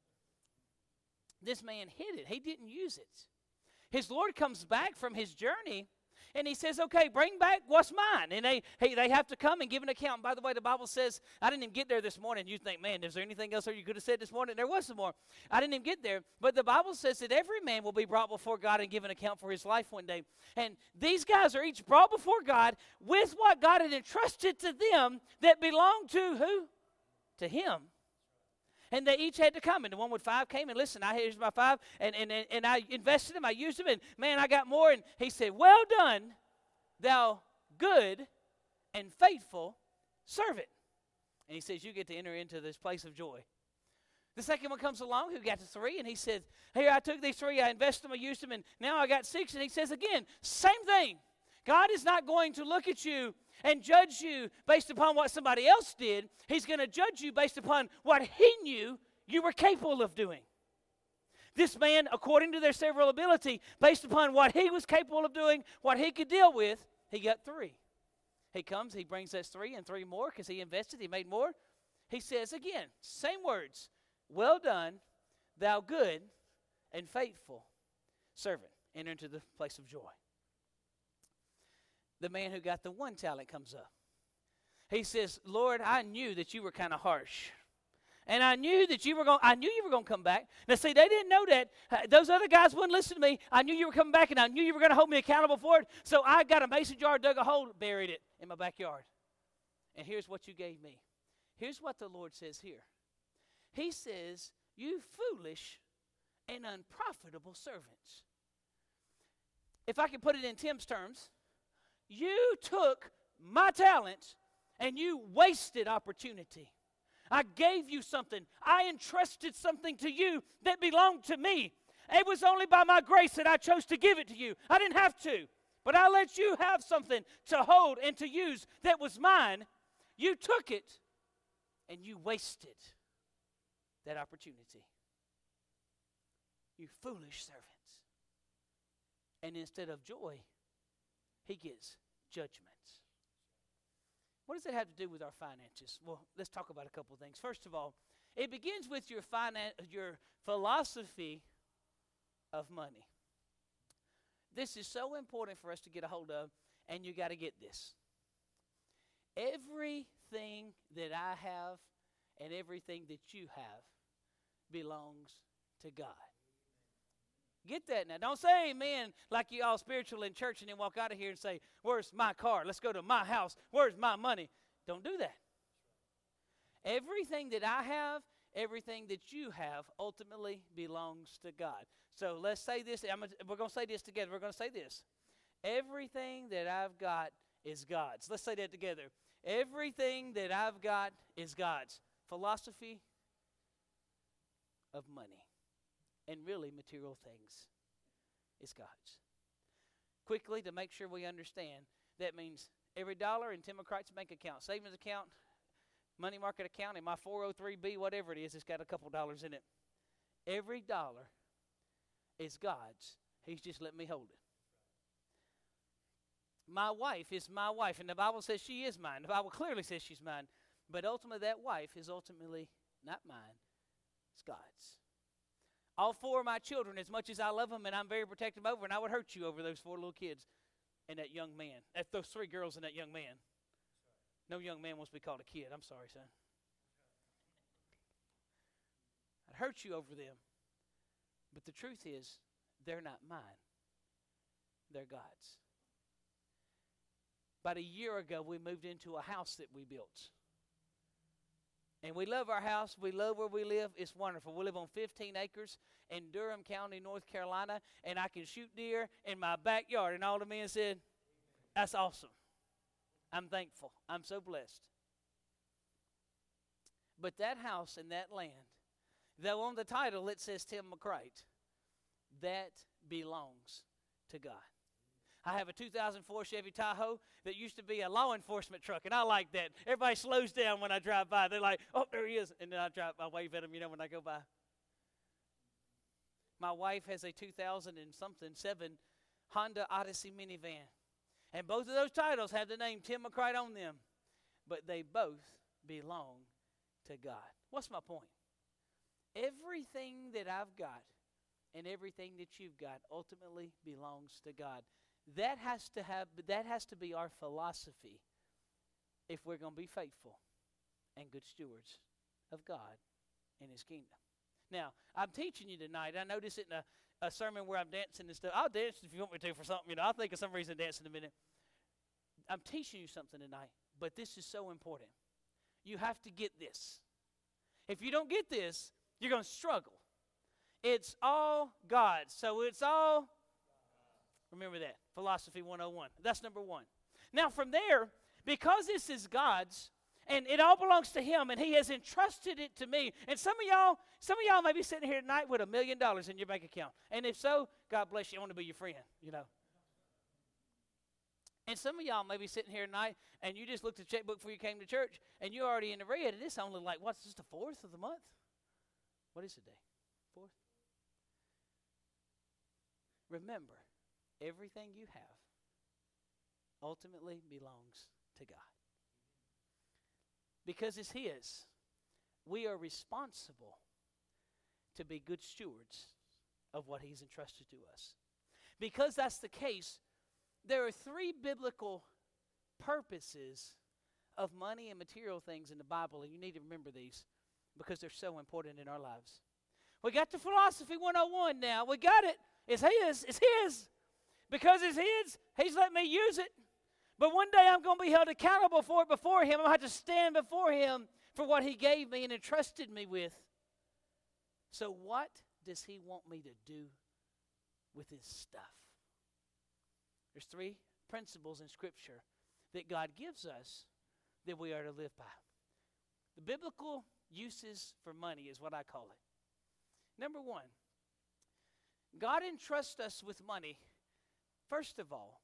This man hid it. He didn't use it. His Lord comes back from his journey, and He says, okay, bring back what's mine. And they hey, they have to come and give an account. And by the way, the Bible says, I didn't even get there this morning. You think, man, is there anything else you could have said this morning? There was some more. I didn't even get there. But the Bible says that every man will be brought before God and give an account for his life one day. And these guys are each brought before God with what God had entrusted to them that belonged to who? To Him. And they each had to come. And the one with five came and listen, I here's my five. And, and, and I invested them. I used them. And, man, I got more. And he said, well done, thou good and faithful servant. And he says, you get to enter into this place of joy. The second one comes along who got the three, and he says, here, I took these three, I invested them, I used them, and now I got six. And he says again, same thing. God is not going to look at you and judge you based upon what somebody else did. He's going to judge you based upon what he knew you were capable of doing. This man, according to their several ability, based upon what he was capable of doing, what he could deal with, he got three. He comes, he brings us three and three more because he invested, he made more. He says again, same words, well done, thou good and faithful servant. Enter into the place of joy. The man who got the one talent comes up. He says, Lord, I knew that you were kind of harsh. And I knew that you were going. I knew you were going to come back. Now, see, they didn't know that. Uh, those other guys wouldn't listen to me. I knew you were coming back, and I knew you were going to hold me accountable for it. So I got a mason jar, dug a hole, buried it in my backyard. And here's what you gave me. Here's what the Lord says here. He says, "You foolish and unprofitable servants." If I can put it in Tim's terms, you took my talents and you wasted opportunity. I gave you something. I entrusted something to you that belonged to me. It was only by my grace that I chose to give it to you. I didn't have to. But I let you have something to hold and to use that was mine. You took it and you wasted that opportunity. You foolish servants. And instead of joy, he gets judgment. What does that have to do with our finances? Well, let's talk about a couple of things. First of all, it begins with your finan- your philosophy of money. This is so important for us to get a hold of, and you got to get this. Everything that I have and everything that you have belongs to God. Get that now. Don't say amen like you all spiritual in church and then walk out of here and say, where's my car? Let's go to my house. Where's my money? Don't do that. Everything that I have, everything that you have ultimately belongs to God. So let's say this. I'm gonna, we're going to say this together. We're going to say this. Everything that I've got is God's. Let's say that together. Everything that I've got is God's. Philosophy of money. And really material things is God's. Quickly, to make sure we understand, that means every dollar in Tim McCright's bank account, savings account, money market account, and my four oh three B, whatever it is, it's got a couple dollars in it. Every dollar is God's. He's just let me hold it. My wife is my wife, and the Bible says she is mine. The Bible clearly says she's mine. But ultimately, that wife is ultimately not mine. It's God's. All four of my children, as much as I love them and I'm very protective over, and I would hurt you over those four little kids and that young man. That's those three girls and that young man. No young man wants to be called a kid. I'm sorry, son. I'd hurt you over them. But the truth is, they're not mine. They're God's. About a year ago, we moved into a house that we built. And we love our house. We love where we live. It's wonderful. We live on fifteen acres in Durham County, North Carolina, and I can shoot deer in my backyard. And all the men said, that's awesome. I'm thankful. I'm so blessed. But that house and that land, though on the title it says Tim McCright, that belongs to God. I have a two thousand four Chevy Tahoe that used to be a law enforcement truck, and I like that. Everybody slows down when I drive by. They're like, oh, there he is. And then I drive, I wave at them, you know, when I go by. My wife has a two thousand and something, seven Honda Odyssey minivan. And both of those titles have the name Tim McCright on them. But they both belong to God. What's my point? Everything that I've got and everything that you've got ultimately belongs to God. That has to have that has to be our philosophy if we're going to be faithful and good stewards of God and His kingdom. Now, I'm teaching you tonight. I notice it in a, a sermon where I'm dancing and stuff. I'll dance if you want me to for something. You know, I'll think of some reason to dance in a minute. I'm teaching you something tonight, but this is so important. You have to get this. If you don't get this, you're going to struggle. It's all God. So it's all, remember that, Philosophy one oh one. That's number one. Now from there, because this is God's, And it all belongs to him, and he has entrusted it to me. And some of y'all, some of y'all may be sitting here tonight with a million dollars in your bank account. And if so, God bless you. I want to be your friend, you know. And some of y'all may be sitting here tonight, and you just looked at the checkbook before you came to church, and you're already in the red, and it's only like, what's this, the fourth of the month? What is the day? Fourth? Remember, everything you have ultimately belongs to God. Because it's his, we are responsible to be good stewards of what he's entrusted to us. Because that's the case, there are three biblical purposes of money and material things in the Bible, and you need to remember these because they're so important in our lives. We got the philosophy one oh one now. We got it. It's his. It's his. Because it's his, he's let me use it. But one day I'm going to be held accountable for it before him. I'm going to have to stand before him for what he gave me and entrusted me with. So what does he want me to do with his stuff? There's three principles in Scripture that God gives us that we are to live by. The biblical uses for money is what I call it. Number one, God entrusts us with money, first of all,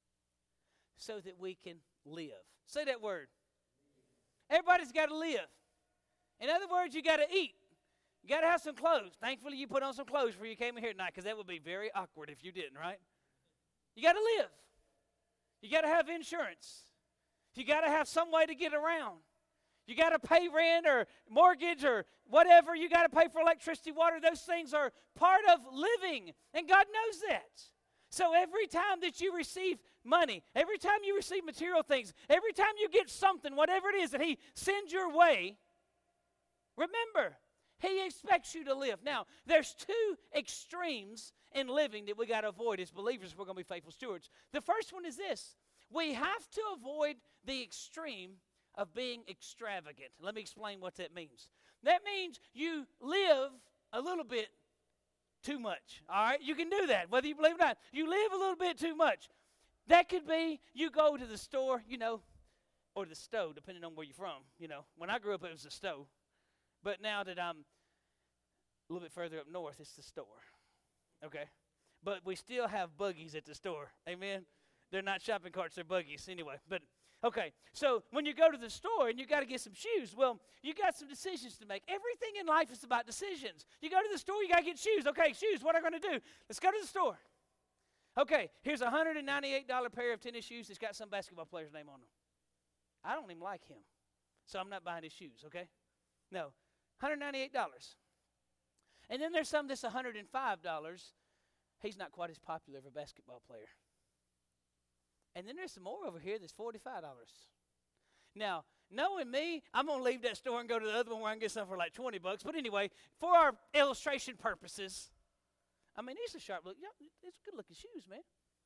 so that we can live. Say that word. Everybody's got to live. In other words, you got to eat. You got to have some clothes. Thankfully, you put on some clothes before you came in here tonight, because that would be very awkward if you didn't, right? You got to live. You got to have insurance. You got to have some way to get around. You got to pay rent or mortgage or whatever. You got to pay for electricity, water. Those things are part of living, and God knows that. So every time that you receive money, every time you receive material things, every time you get something, whatever it is that he sends your way, remember, he expects you to live. Now, there's two extremes in living that we got to avoid as believers if we're going to be faithful stewards. The first one is this. We have to avoid the extreme of being extravagant. Let me explain what that means. That means you live a little bit too much, all right? You can do that, whether you believe it or not. You live a little bit too much. That could be you go to the store, you know, or the stove, depending on where you're from. You know, when I grew up, it was the stove. But now that I'm a little bit further up north, it's the store, okay? But we still have buggies at the store, amen? They're not shopping carts, they're buggies anyway. But, okay, so when you go to the store and you got to get some shoes, well, you got some decisions to make. Everything in life is about decisions. You go to the store, you got to get shoes. Okay, shoes, what am I going to do? Let's go to the store. Okay, here's a one hundred ninety-eight dollars pair of tennis shoes that's got some basketball player's name on them. I don't even like him, so I'm not buying his shoes, okay? No, one hundred ninety-eight dollars. And then there's some that's one hundred five dollars. He's not quite as popular of a basketball player. And then there's some more over here that's forty-five dollars. Now, knowing me, I'm going to leave that store and go to the other one where I can get some for like twenty bucks. But anyway, for our illustration purposes, I mean, these are sharp look. Yeah, it's good looking shoes, man.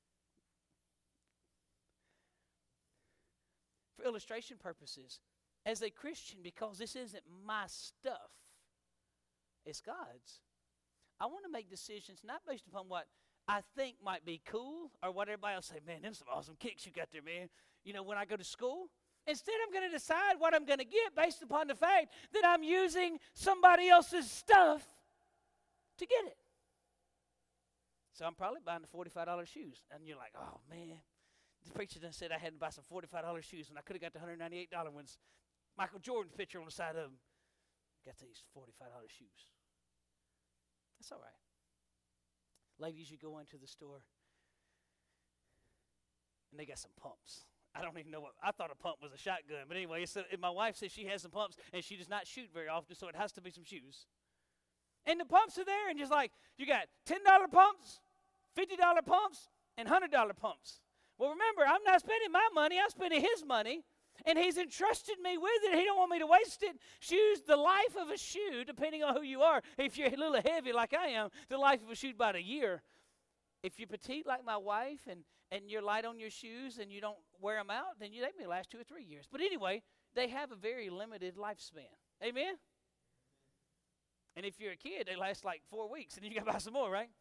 For illustration purposes, as a Christian, because this isn't my stuff, it's God's, I want to make decisions not based upon what I think might be cool or what everybody else say, man, them some awesome kicks you got there, man. You know, when I go to school, instead I'm going to decide what I'm going to get based upon the fact that I'm using somebody else's stuff to get it. So I'm probably buying the forty-five dollars shoes. And you're like, oh, man, the preacher done said I had to buy some forty-five dollars shoes when I could have got the one hundred ninety-eight dollars ones. Michael Jordan's picture on the side of them. Got these forty-five dollars shoes. That's all right. Ladies, you go into the store, and they got some pumps. I don't even know what, I thought a pump was a shotgun. But anyway, it's a, my wife says she has some pumps, and she does not shoot very often, so it has to be some shoes. And the pumps are there, and just like, you got ten dollar pumps, fifty dollar pumps, and one hundred dollar pumps. Well, remember, I'm not spending my money, I'm spending his money, and he's entrusted me with it. He don't want me to waste it. Shoes, the life of a shoe, depending on who you are, if you're a little heavy like I am, the life of a shoe is about a year. If you're petite like my wife and, and you're light on your shoes and you don't wear them out, then you, they may last two or three years. But anyway, they have a very limited lifespan. Amen? And if you're a kid, they last like four weeks, and then you got to buy some more, right?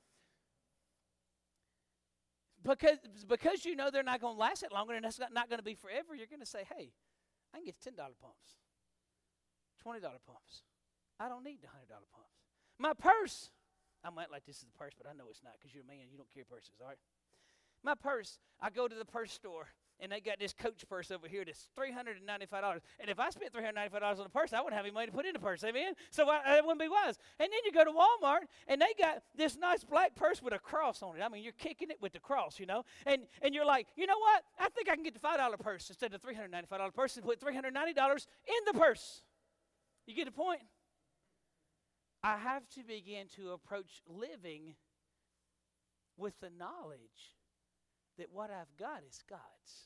Because, because you know they're not going to last that long, and that's not, not going to be forever, you're going to say, hey, I can get ten dollar pumps, twenty dollar pumps. I don't need the one hundred dollar pumps. My purse, I might like this is a purse, but I know it's not because you're a man. You don't carry purses, all right? My purse, I go to the purse store, and they got this Coach purse over here that's three hundred ninety-five dollars. And if I spent three hundred ninety-five dollars on a purse, I wouldn't have any money to put in the purse, amen? So I, it wouldn't be wise. And then you go to Walmart, and they got this nice black purse with a cross on it. I mean, you're kicking it with the cross, you know? And and you're like, you know what? I think I can get the five dollar purse instead of the three hundred ninety-five dollar purse and put three hundred ninety dollars in the purse. You get the point? I have to begin to approach living with the knowledge that what I've got is God's.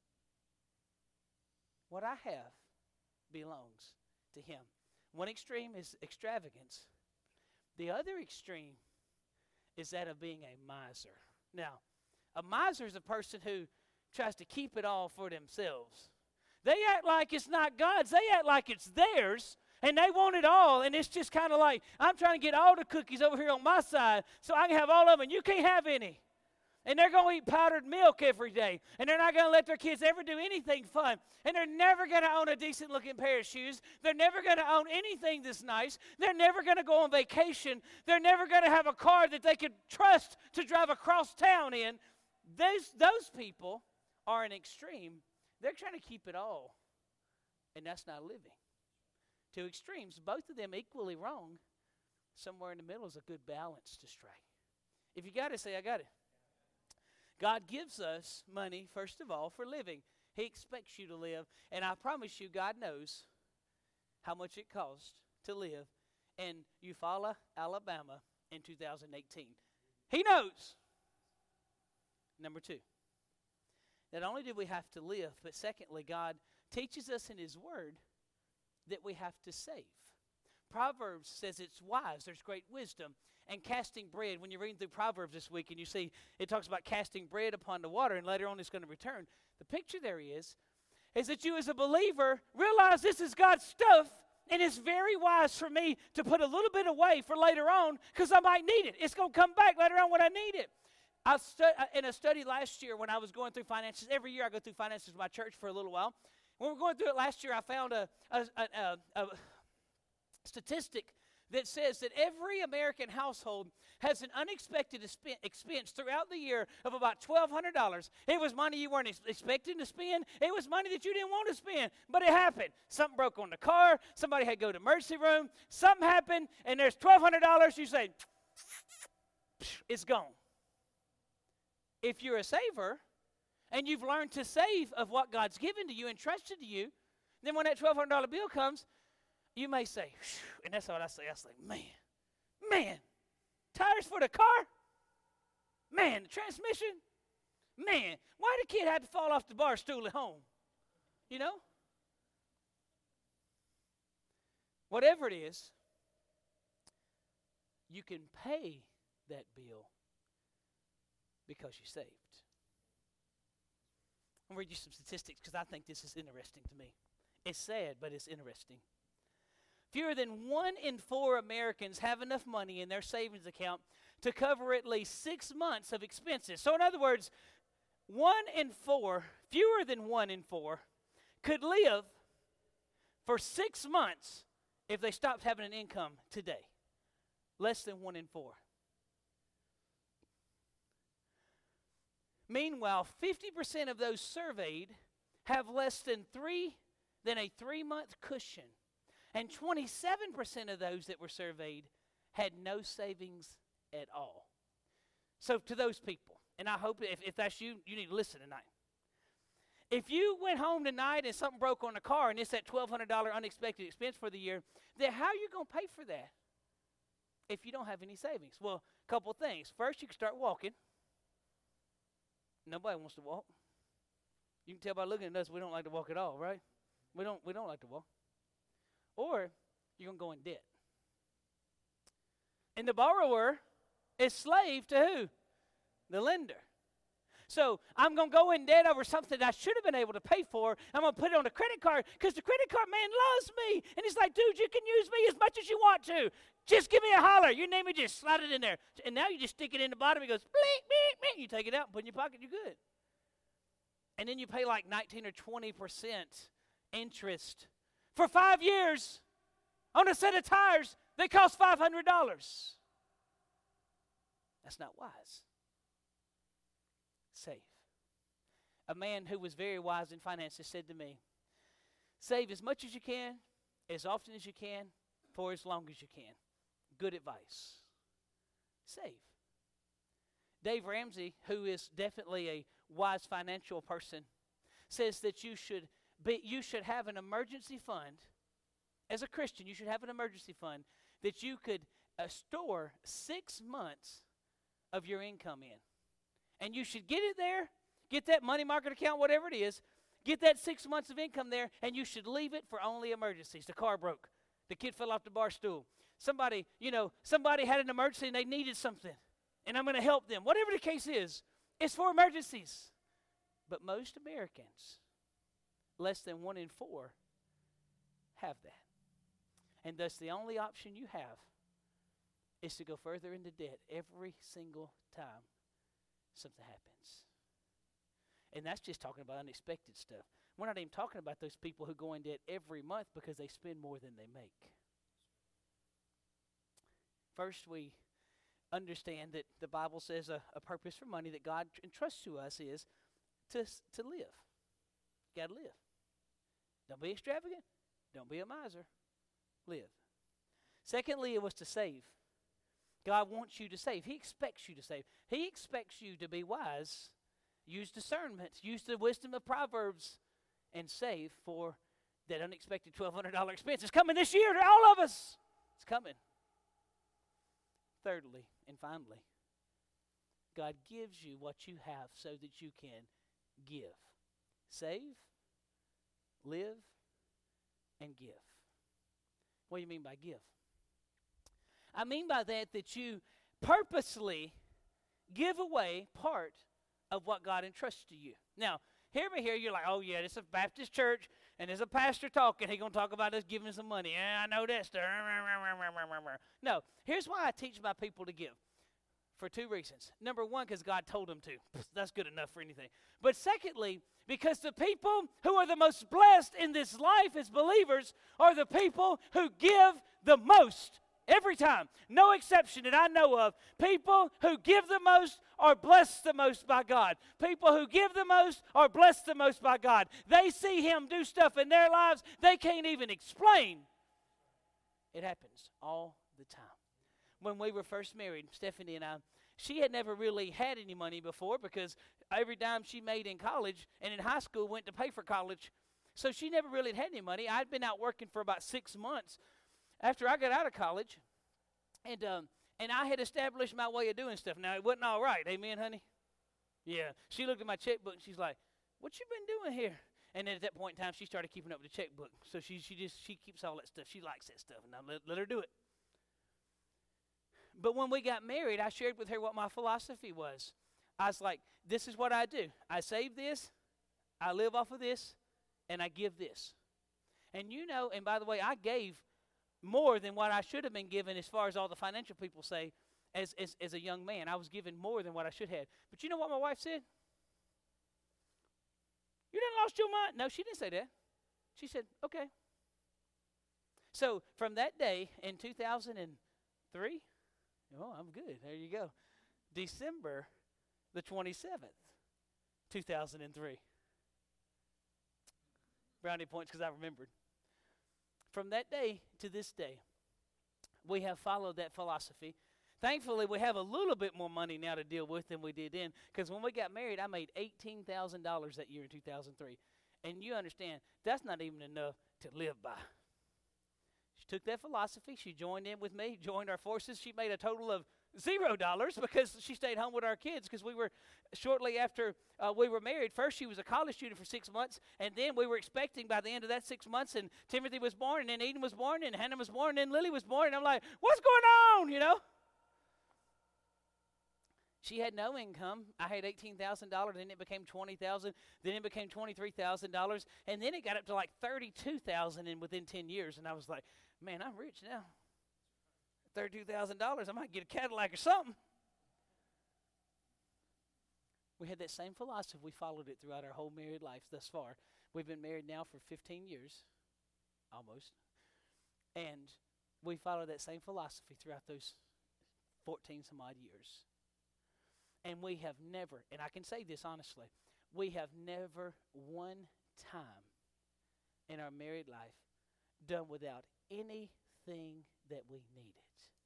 What I have belongs to Him. One extreme is extravagance. The other extreme is that of being a miser. Now, a miser is a person who tries to keep it all for themselves. They act like it's not God's. They act like it's theirs, and they want it all. And it's just kind of like, I'm trying to get all the cookies over here on my side so I can have all of them, and you can't have any. And they're going to eat powdered milk every day. And they're not going to let their kids ever do anything fun. And they're never going to own a decent-looking pair of shoes. They're never going to own anything that's nice. They're never going to go on vacation. They're never going to have a car that they could trust to drive across town in. Those, those people are an extreme. They're trying to keep it all. And that's not living. Two extremes, both of them equally wrong. Somewhere in the middle is a good balance to strike. If you got it, say, I got it. God gives us money, first of all, for living. He expects you to live. And I promise you, God knows how much it costs to live in Eufaula, Alabama in two thousand eighteen. He knows. Number two, not only do we have to live, but secondly, God teaches us in His Word that we have to save. Proverbs says it's wise. There's great wisdom. And casting bread, when you're reading through Proverbs this week and you see it talks about casting bread upon the water and later on it's going to return. The picture there is, is that you as a believer realize this is God's stuff and it's very wise for me to put a little bit away for later on because I might need it. It's going to come back later on when I need it. I stu- in a study last year when I was going through finances, every year I go through finances with my church for a little while. When we were going through it last year, I found a, a, a, a, a statistic that says that every American household has an unexpected expense throughout the year of about twelve hundred dollars. It was money you weren't ex- expecting to spend. It was money that you didn't want to spend, but it happened. Something broke on the car. Somebody had to go to emergency room. Something happened, and there's twelve hundred dollars. You say, it's gone. If you're a saver, and you've learned to save of what God's given to you and trusted to you, then when that twelve hundred dollar bill comes, you may say, and that's what I say. I say, man, man, tires for the car? Man, the transmission? Man, why did the kid have to fall off the bar stool at home? You know? Whatever it is, you can pay that bill because you saved. I'll read you some statistics because I think this is interesting to me. It's sad, but it's interesting. Fewer than one in four Americans have enough money in their savings account to cover at least six months of expenses. So in other words, one in four, fewer than one in four, could live for six months if they stopped having an income today. Less than one in four. Meanwhile, fifty percent of those surveyed have less than three than a three-month cushion. And twenty-seven percent of those that were surveyed had no savings at all. So to those people, and I hope if, if that's you, you need to listen tonight. If you went home tonight and something broke on the car and it's that twelve hundred dollars unexpected expense for the year, then how are you going to pay for that if you don't have any savings? Well, a couple things. First, you can start walking. Nobody wants to walk. You can tell by looking at us we don't like to walk at all, right? We don't, we don't like to walk. Or you're going to go in debt. And the borrower is slave to who? The lender. So I'm going to go in debt over something that I should have been able to pay for. I'm going to put it on a credit card because the credit card man loves me. And he's like, dude, you can use me as much as you want to. Just give me a holler. Your name is just slide it in there. And now you just stick it in the bottom. It goes, bleep, bleep, bleep. You take it out and put it in your pocket. You're good. And then you pay like nineteen or twenty percent interest for five years on a set of tires that cost five hundred dollars. That's not wise. Save. A man who was very wise in finances said to me, save as much as you can, as often as you can, for as long as you can. Good advice. Save. Dave Ramsey, who is definitely a wise financial person, says that you should be, you should have an emergency fund. As a Christian, you should have an emergency fund that you could uh, store six months of your income in. And you should get it there, get that money market account, whatever it is, get that six months of income there, and you should leave it for only emergencies. The car broke. The kid fell off the bar stool. Somebody, you know, somebody had an emergency and they needed something, and I'm going to help them. Whatever the case is, it's for emergencies. But most Americans, less than one in four, have that. And thus the only option you have is to go further into debt every single time something happens. And that's just talking about unexpected stuff. We're not even talking about those people who go in debt every month because they spend more than they make. First, we understand that the Bible says a, a purpose for money that God entrusts to us is to, to live. You got to live. Don't be extravagant. Don't be a miser. Live. Secondly, it was to save. God wants you to save. He expects you to save. He expects you to be wise, use discernment, use the wisdom of Proverbs, and save for that unexpected twelve hundred dollars expense. It's coming this year to all of us. It's coming. Thirdly, and finally, God gives you what you have so that you can give. Save, live, and give. What do you mean by give? I mean by that that you purposely give away part of what God entrusts to you. Now, hear me here. You're like, oh, yeah, this is a Baptist church, and there's a pastor talking. He's going to talk about us giving some money. Yeah, I know that stuff. No, here's why I teach my people to give. For two reasons. Number one, because God told them to. That's good enough for anything. But secondly, because the people who are the most blessed in this life as believers are the people who give the most. Every time. No exception that I know of. People who give the most are blessed the most by God. People who give the most are blessed the most by God. They see Him do stuff in their lives they can't even explain. It happens all the time. When we were first married, Stephanie and I, she had never really had any money before because every dime she made in college and in high school went to pay for college. So she never really had any money. I'd been out working for about six months after I got out of college, and um, and I had established my way of doing stuff. Now, it wasn't all right. Amen, honey? Yeah. She looked at my checkbook, and she's like, what you been doing here? And then at that point in time, she started keeping up with the checkbook. So she she just she keeps all that stuff. She likes that stuff, and I let, let her do it. But when we got married, I shared with her what my philosophy was. I was like, this is what I do. I save this, I live off of this, and I give this. And you know, and by the way, I gave more than what I should have been given as far as all the financial people say as, as, as a young man. I was given more than what I should have. But you know what my wife said? You done lost your mind? No, she didn't say that. She said, okay. So from that day in two thousand three, oh, I'm good. There you go. December the twenty-seventh, two thousand three. Brownie points because I remembered. From that day to this day, we have followed that philosophy. Thankfully, we have a little bit more money now to deal with than we did then, because when we got married, I made eighteen thousand dollars that year in two thousand three. And you understand, that's not even enough to live by. She took that philosophy. She joined in with me, joined our forces. She made a total of zero dollars because she stayed home with our kids because we were shortly after uh, we were married. First, she was a college student for six months, and then we were expecting by the end of that six months, and Timothy was born, and then Eden was born, and Hannah was born, and then Lily was born, and I'm like, what's going on, you know? She had no income. I had eighteen thousand dollars, then it became twenty thousand dollars, then it became twenty-three thousand dollars, and then it got up to like thirty-two thousand dollars in within ten years, and I was like, man, I'm rich now. thirty-two thousand dollars, I might get a Cadillac or something. We had that same philosophy. We followed it throughout our whole married life thus far. We've been married now for fifteen years, almost. And we follow that same philosophy throughout those fourteen some odd years. And we have never, and I can say this honestly, we have never one time in our married life done without anything that we needed.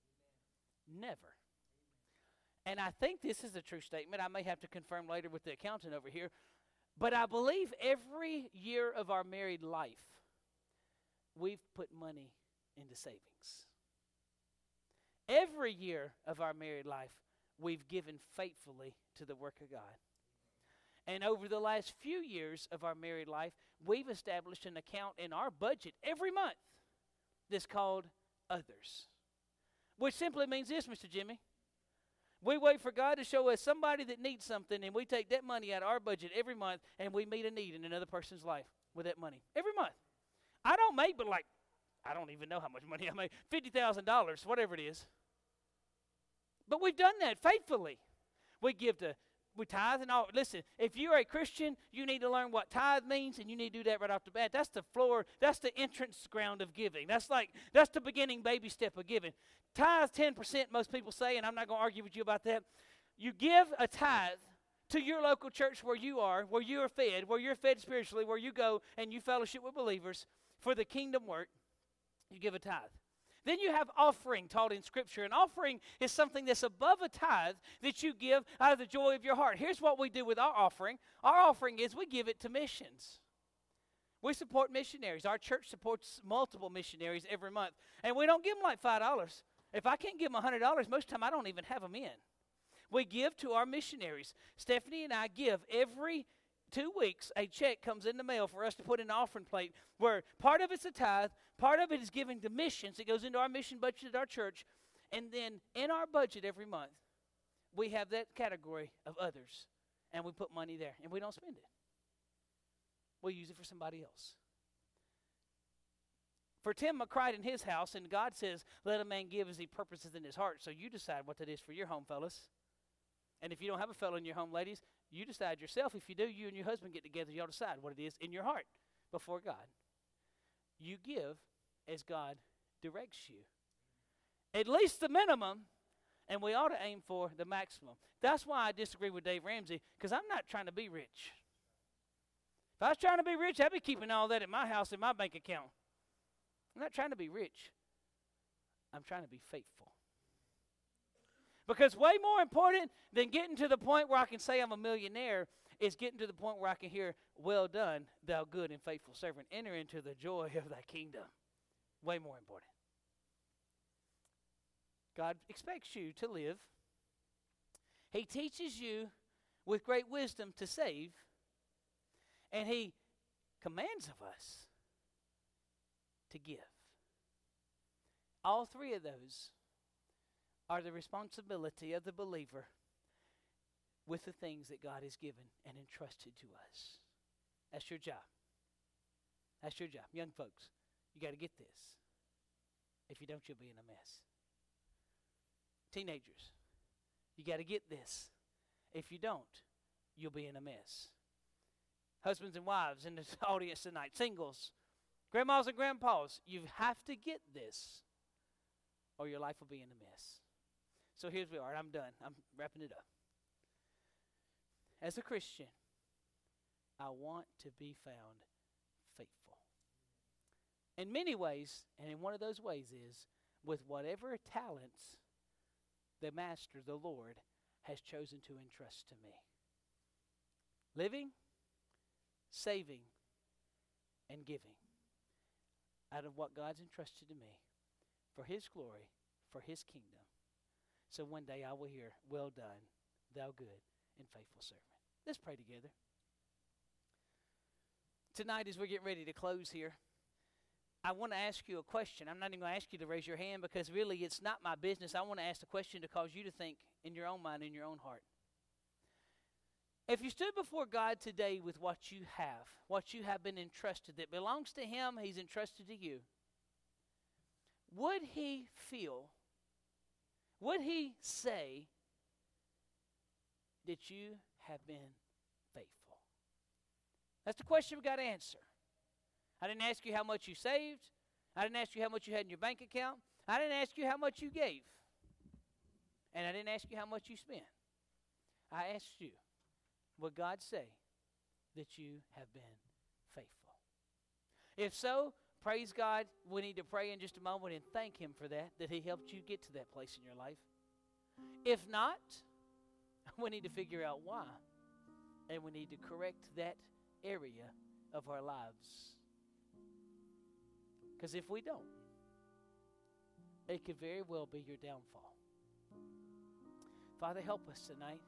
Never. And I think this is a true statement. I may have to confirm later with the accountant over here. But I believe every year of our married life, we've put money into savings. Every year of our married life, we've given faithfully to the work of God. And over the last few years of our married life, we've established an account in our budget every month that's called Others. Which simply means this, Mister Jimmy. We wait for God to show us somebody that needs something, and we take that money out of our budget every month, and we meet a need in another person's life with that money. Every month. I don't make but like, I don't even know how much money I make, fifty thousand dollars, whatever it is. But we've done that faithfully. We give to, we tithe and all. Listen, if you're a Christian, you need to learn what tithe means, and you need to do that right off the bat. That's the floor, that's the entrance ground of giving. That's like, that's the beginning baby step of giving. Tithe ten percent, most people say, and I'm not going to argue with you about that. You give a tithe to your local church where you are, where you are fed, where you're fed spiritually, where you go and you fellowship with believers for the kingdom work. You give a tithe. Then you have offering taught in Scripture. An offering is something that's above a tithe that you give out of the joy of your heart. Here's what we do with our offering. Our offering is we give it to missions. We support missionaries. Our church supports multiple missionaries every month. And we don't give them like five dollars. If I can't give them one hundred dollars, most of the time I don't even have them in. We give to our missionaries. Stephanie and I give every two weeks, a check comes in the mail for us to put in an offering plate where part of it's a tithe, part of it is giving to missions. It goes into our mission budget at our church. And then in our budget every month, we have that category of others. And we put money there. And we don't spend it. We use it for somebody else. For Tim McCride in his house, and God says, let a man give as he purposes in his heart. So you decide what that is for your home, fellas. And if you don't have a fellow in your home, ladies, you decide yourself. If you do, you and your husband get together. Y'all decide what it is in your heart before God. You give as God directs you. At least the minimum, and we ought to aim for the maximum. That's why I disagree with Dave Ramsey, because I'm not trying to be rich. If I was trying to be rich, I'd be keeping all that in my house, in my bank account. I'm not trying to be rich. I'm trying to be faithful. Because way more important than getting to the point where I can say I'm a millionaire is getting to the point where I can hear, well done, thou good and faithful servant. Enter into the joy of thy kingdom. Way more important. God expects you to live. He teaches you with great wisdom to save. And he commands of us to give. All three of those are the responsibility of the believer with the things that God has given and entrusted to us. That's your job. That's your job. Young folks, you got to get this. If you don't, you'll be in a mess. Teenagers, you got to get this. If you don't, you'll be in a mess. Husbands and wives in this audience tonight, singles, grandmas and grandpas, you have to get this or your life will be in a mess. So here's where we are. I'm done. I'm wrapping it up. As a Christian, I want to be found faithful. In many ways, and in one of those ways is with whatever talents the Master, the Lord, has chosen to entrust to me. Living, saving, and giving out of what God's entrusted to me for his glory, for his kingdom. So one day I will hear, well done, thou good and faithful servant. Let's pray together. Tonight as we're getting ready to close here, I want to ask you a question. I'm not even going to ask you to raise your hand because really it's not my business. I want to ask the question to cause you to think in your own mind, in your own heart. If you stood before God today with what you have, what you have been entrusted that belongs to him, he's entrusted to you, would he feel, would he say that you have been faithful? That's the question we got to answer. I didn't ask you how much you saved. I didn't ask you how much you had in your bank account. I didn't ask you how much you gave. And I didn't ask you how much you spent. I asked you, would God say that you have been faithful? If so, praise God. We need to pray in just a moment and thank Him for that, that He helped you get to that place in your life. If not, we need to figure out why. And we need to correct that area of our lives. Because if we don't, it could very well be your downfall. Father, help us tonight.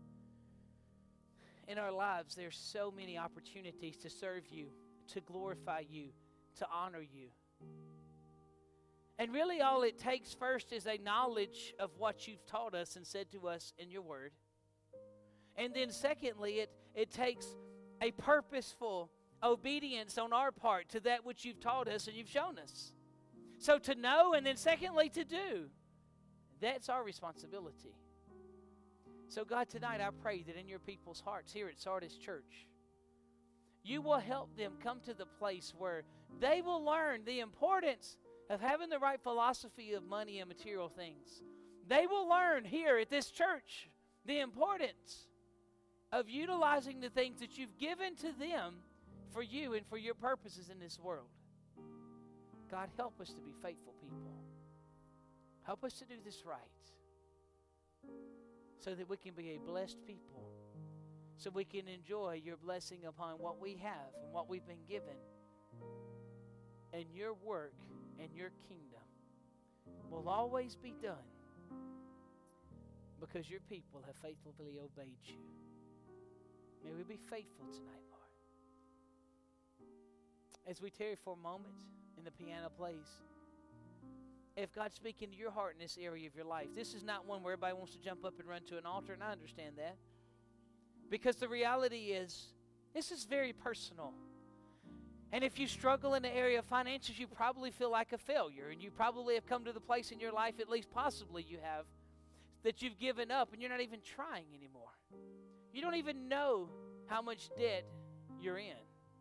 In our lives, there's so many opportunities to serve you, to glorify you, to honor you. And really all it takes first is a knowledge of what you've taught us and said to us in your word. And then secondly, it, it takes a purposeful obedience on our part to that which you've taught us and you've shown us. So to know and then secondly to do, that's our responsibility. So God, tonight I pray that in your people's hearts here at Sardis Church, you will help them come to the place where they will learn the importance of having the right philosophy of money and material things. They will learn here at this church the importance of utilizing the things that you've given to them for you and for your purposes in this world. God, help us to be faithful people. Help us to do this right so that we can be a blessed people, so we can enjoy your blessing upon what we have and what we've been given. And your work and your kingdom will always be done because your people have faithfully obeyed you. May we be faithful tonight, Lord. As we tarry for a moment and the piano plays, if God's speaking to your heart in this area of your life, this is not one where everybody wants to jump up and run to an altar, and I understand that. Because the reality is, this is very personal. And if you struggle in the area of finances, you probably feel like a failure, and you probably have come to the place in your life, at least possibly you have, that you've given up and you're not even trying anymore. You don't even know how much debt you're in.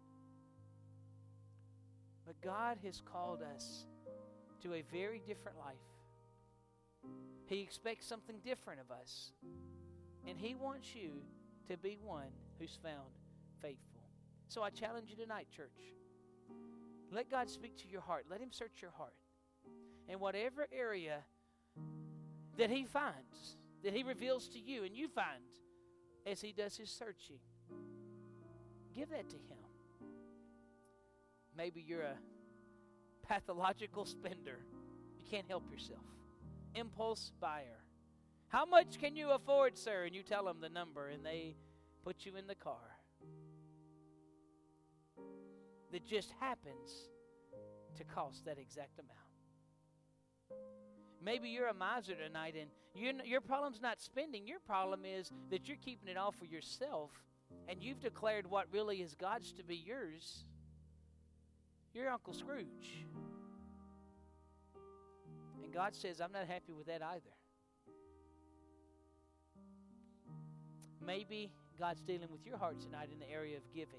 But God has called us to a very different life. He expects something different of us. And He wants you to be one who's found faithful. So I challenge you tonight, church. Let God speak to your heart. Let Him search your heart. And whatever area that He finds, that He reveals to you and you find as He does His searching, give that to Him. Maybe you're a pathological spender. You can't help yourself. Impulse buyer. How much can you afford, sir? And you tell them the number, and they put you in the car. That just happens to cost that exact amount. Maybe you're a miser tonight, and you're, your problem's not spending. Your problem is that you're keeping it all for yourself, and you've declared what really is God's to be yours. You're Uncle Scrooge. And God says, I'm not happy with that either. Maybe God's dealing with your heart tonight in the area of giving.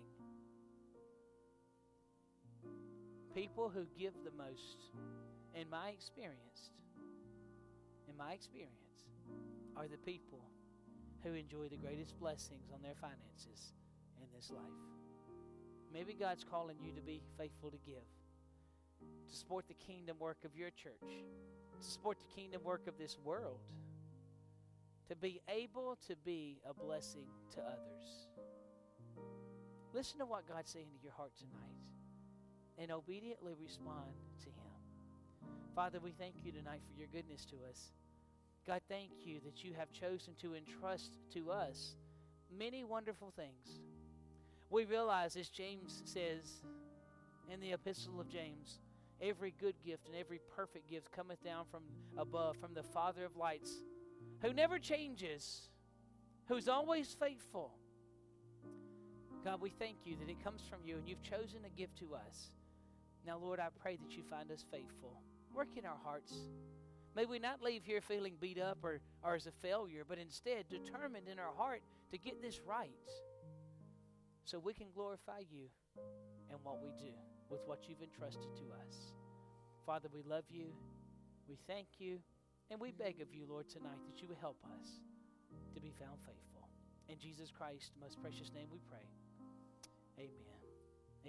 People who give the most, in my experience, in my experience, are the people who enjoy the greatest blessings on their finances in this life. Maybe God's calling you to be faithful to give, to support the kingdom work of your church, to support the kingdom work of this world, to be able to be a blessing to others. Listen to what God's saying to your heart tonight and obediently respond to Him. Father, we thank you tonight for your goodness to us. God, thank you that you have chosen to entrust to us many wonderful things. We realize, as James says in the epistle of James, every good gift and every perfect gift cometh down from above, from the Father of lights, who never changes, who's always faithful. God, we thank you that it comes from you and you've chosen to give to us. Now, Lord, I pray that you find us faithful. Work in our hearts. May we not leave here feeling beat up or, or as a failure, but instead determined in our heart to get this right, so we can glorify you in what we do with what you've entrusted to us. Father, we love you, we thank you, and we beg of you, Lord, tonight that you would help us to be found faithful. In Jesus Christ's most precious name we pray. Amen.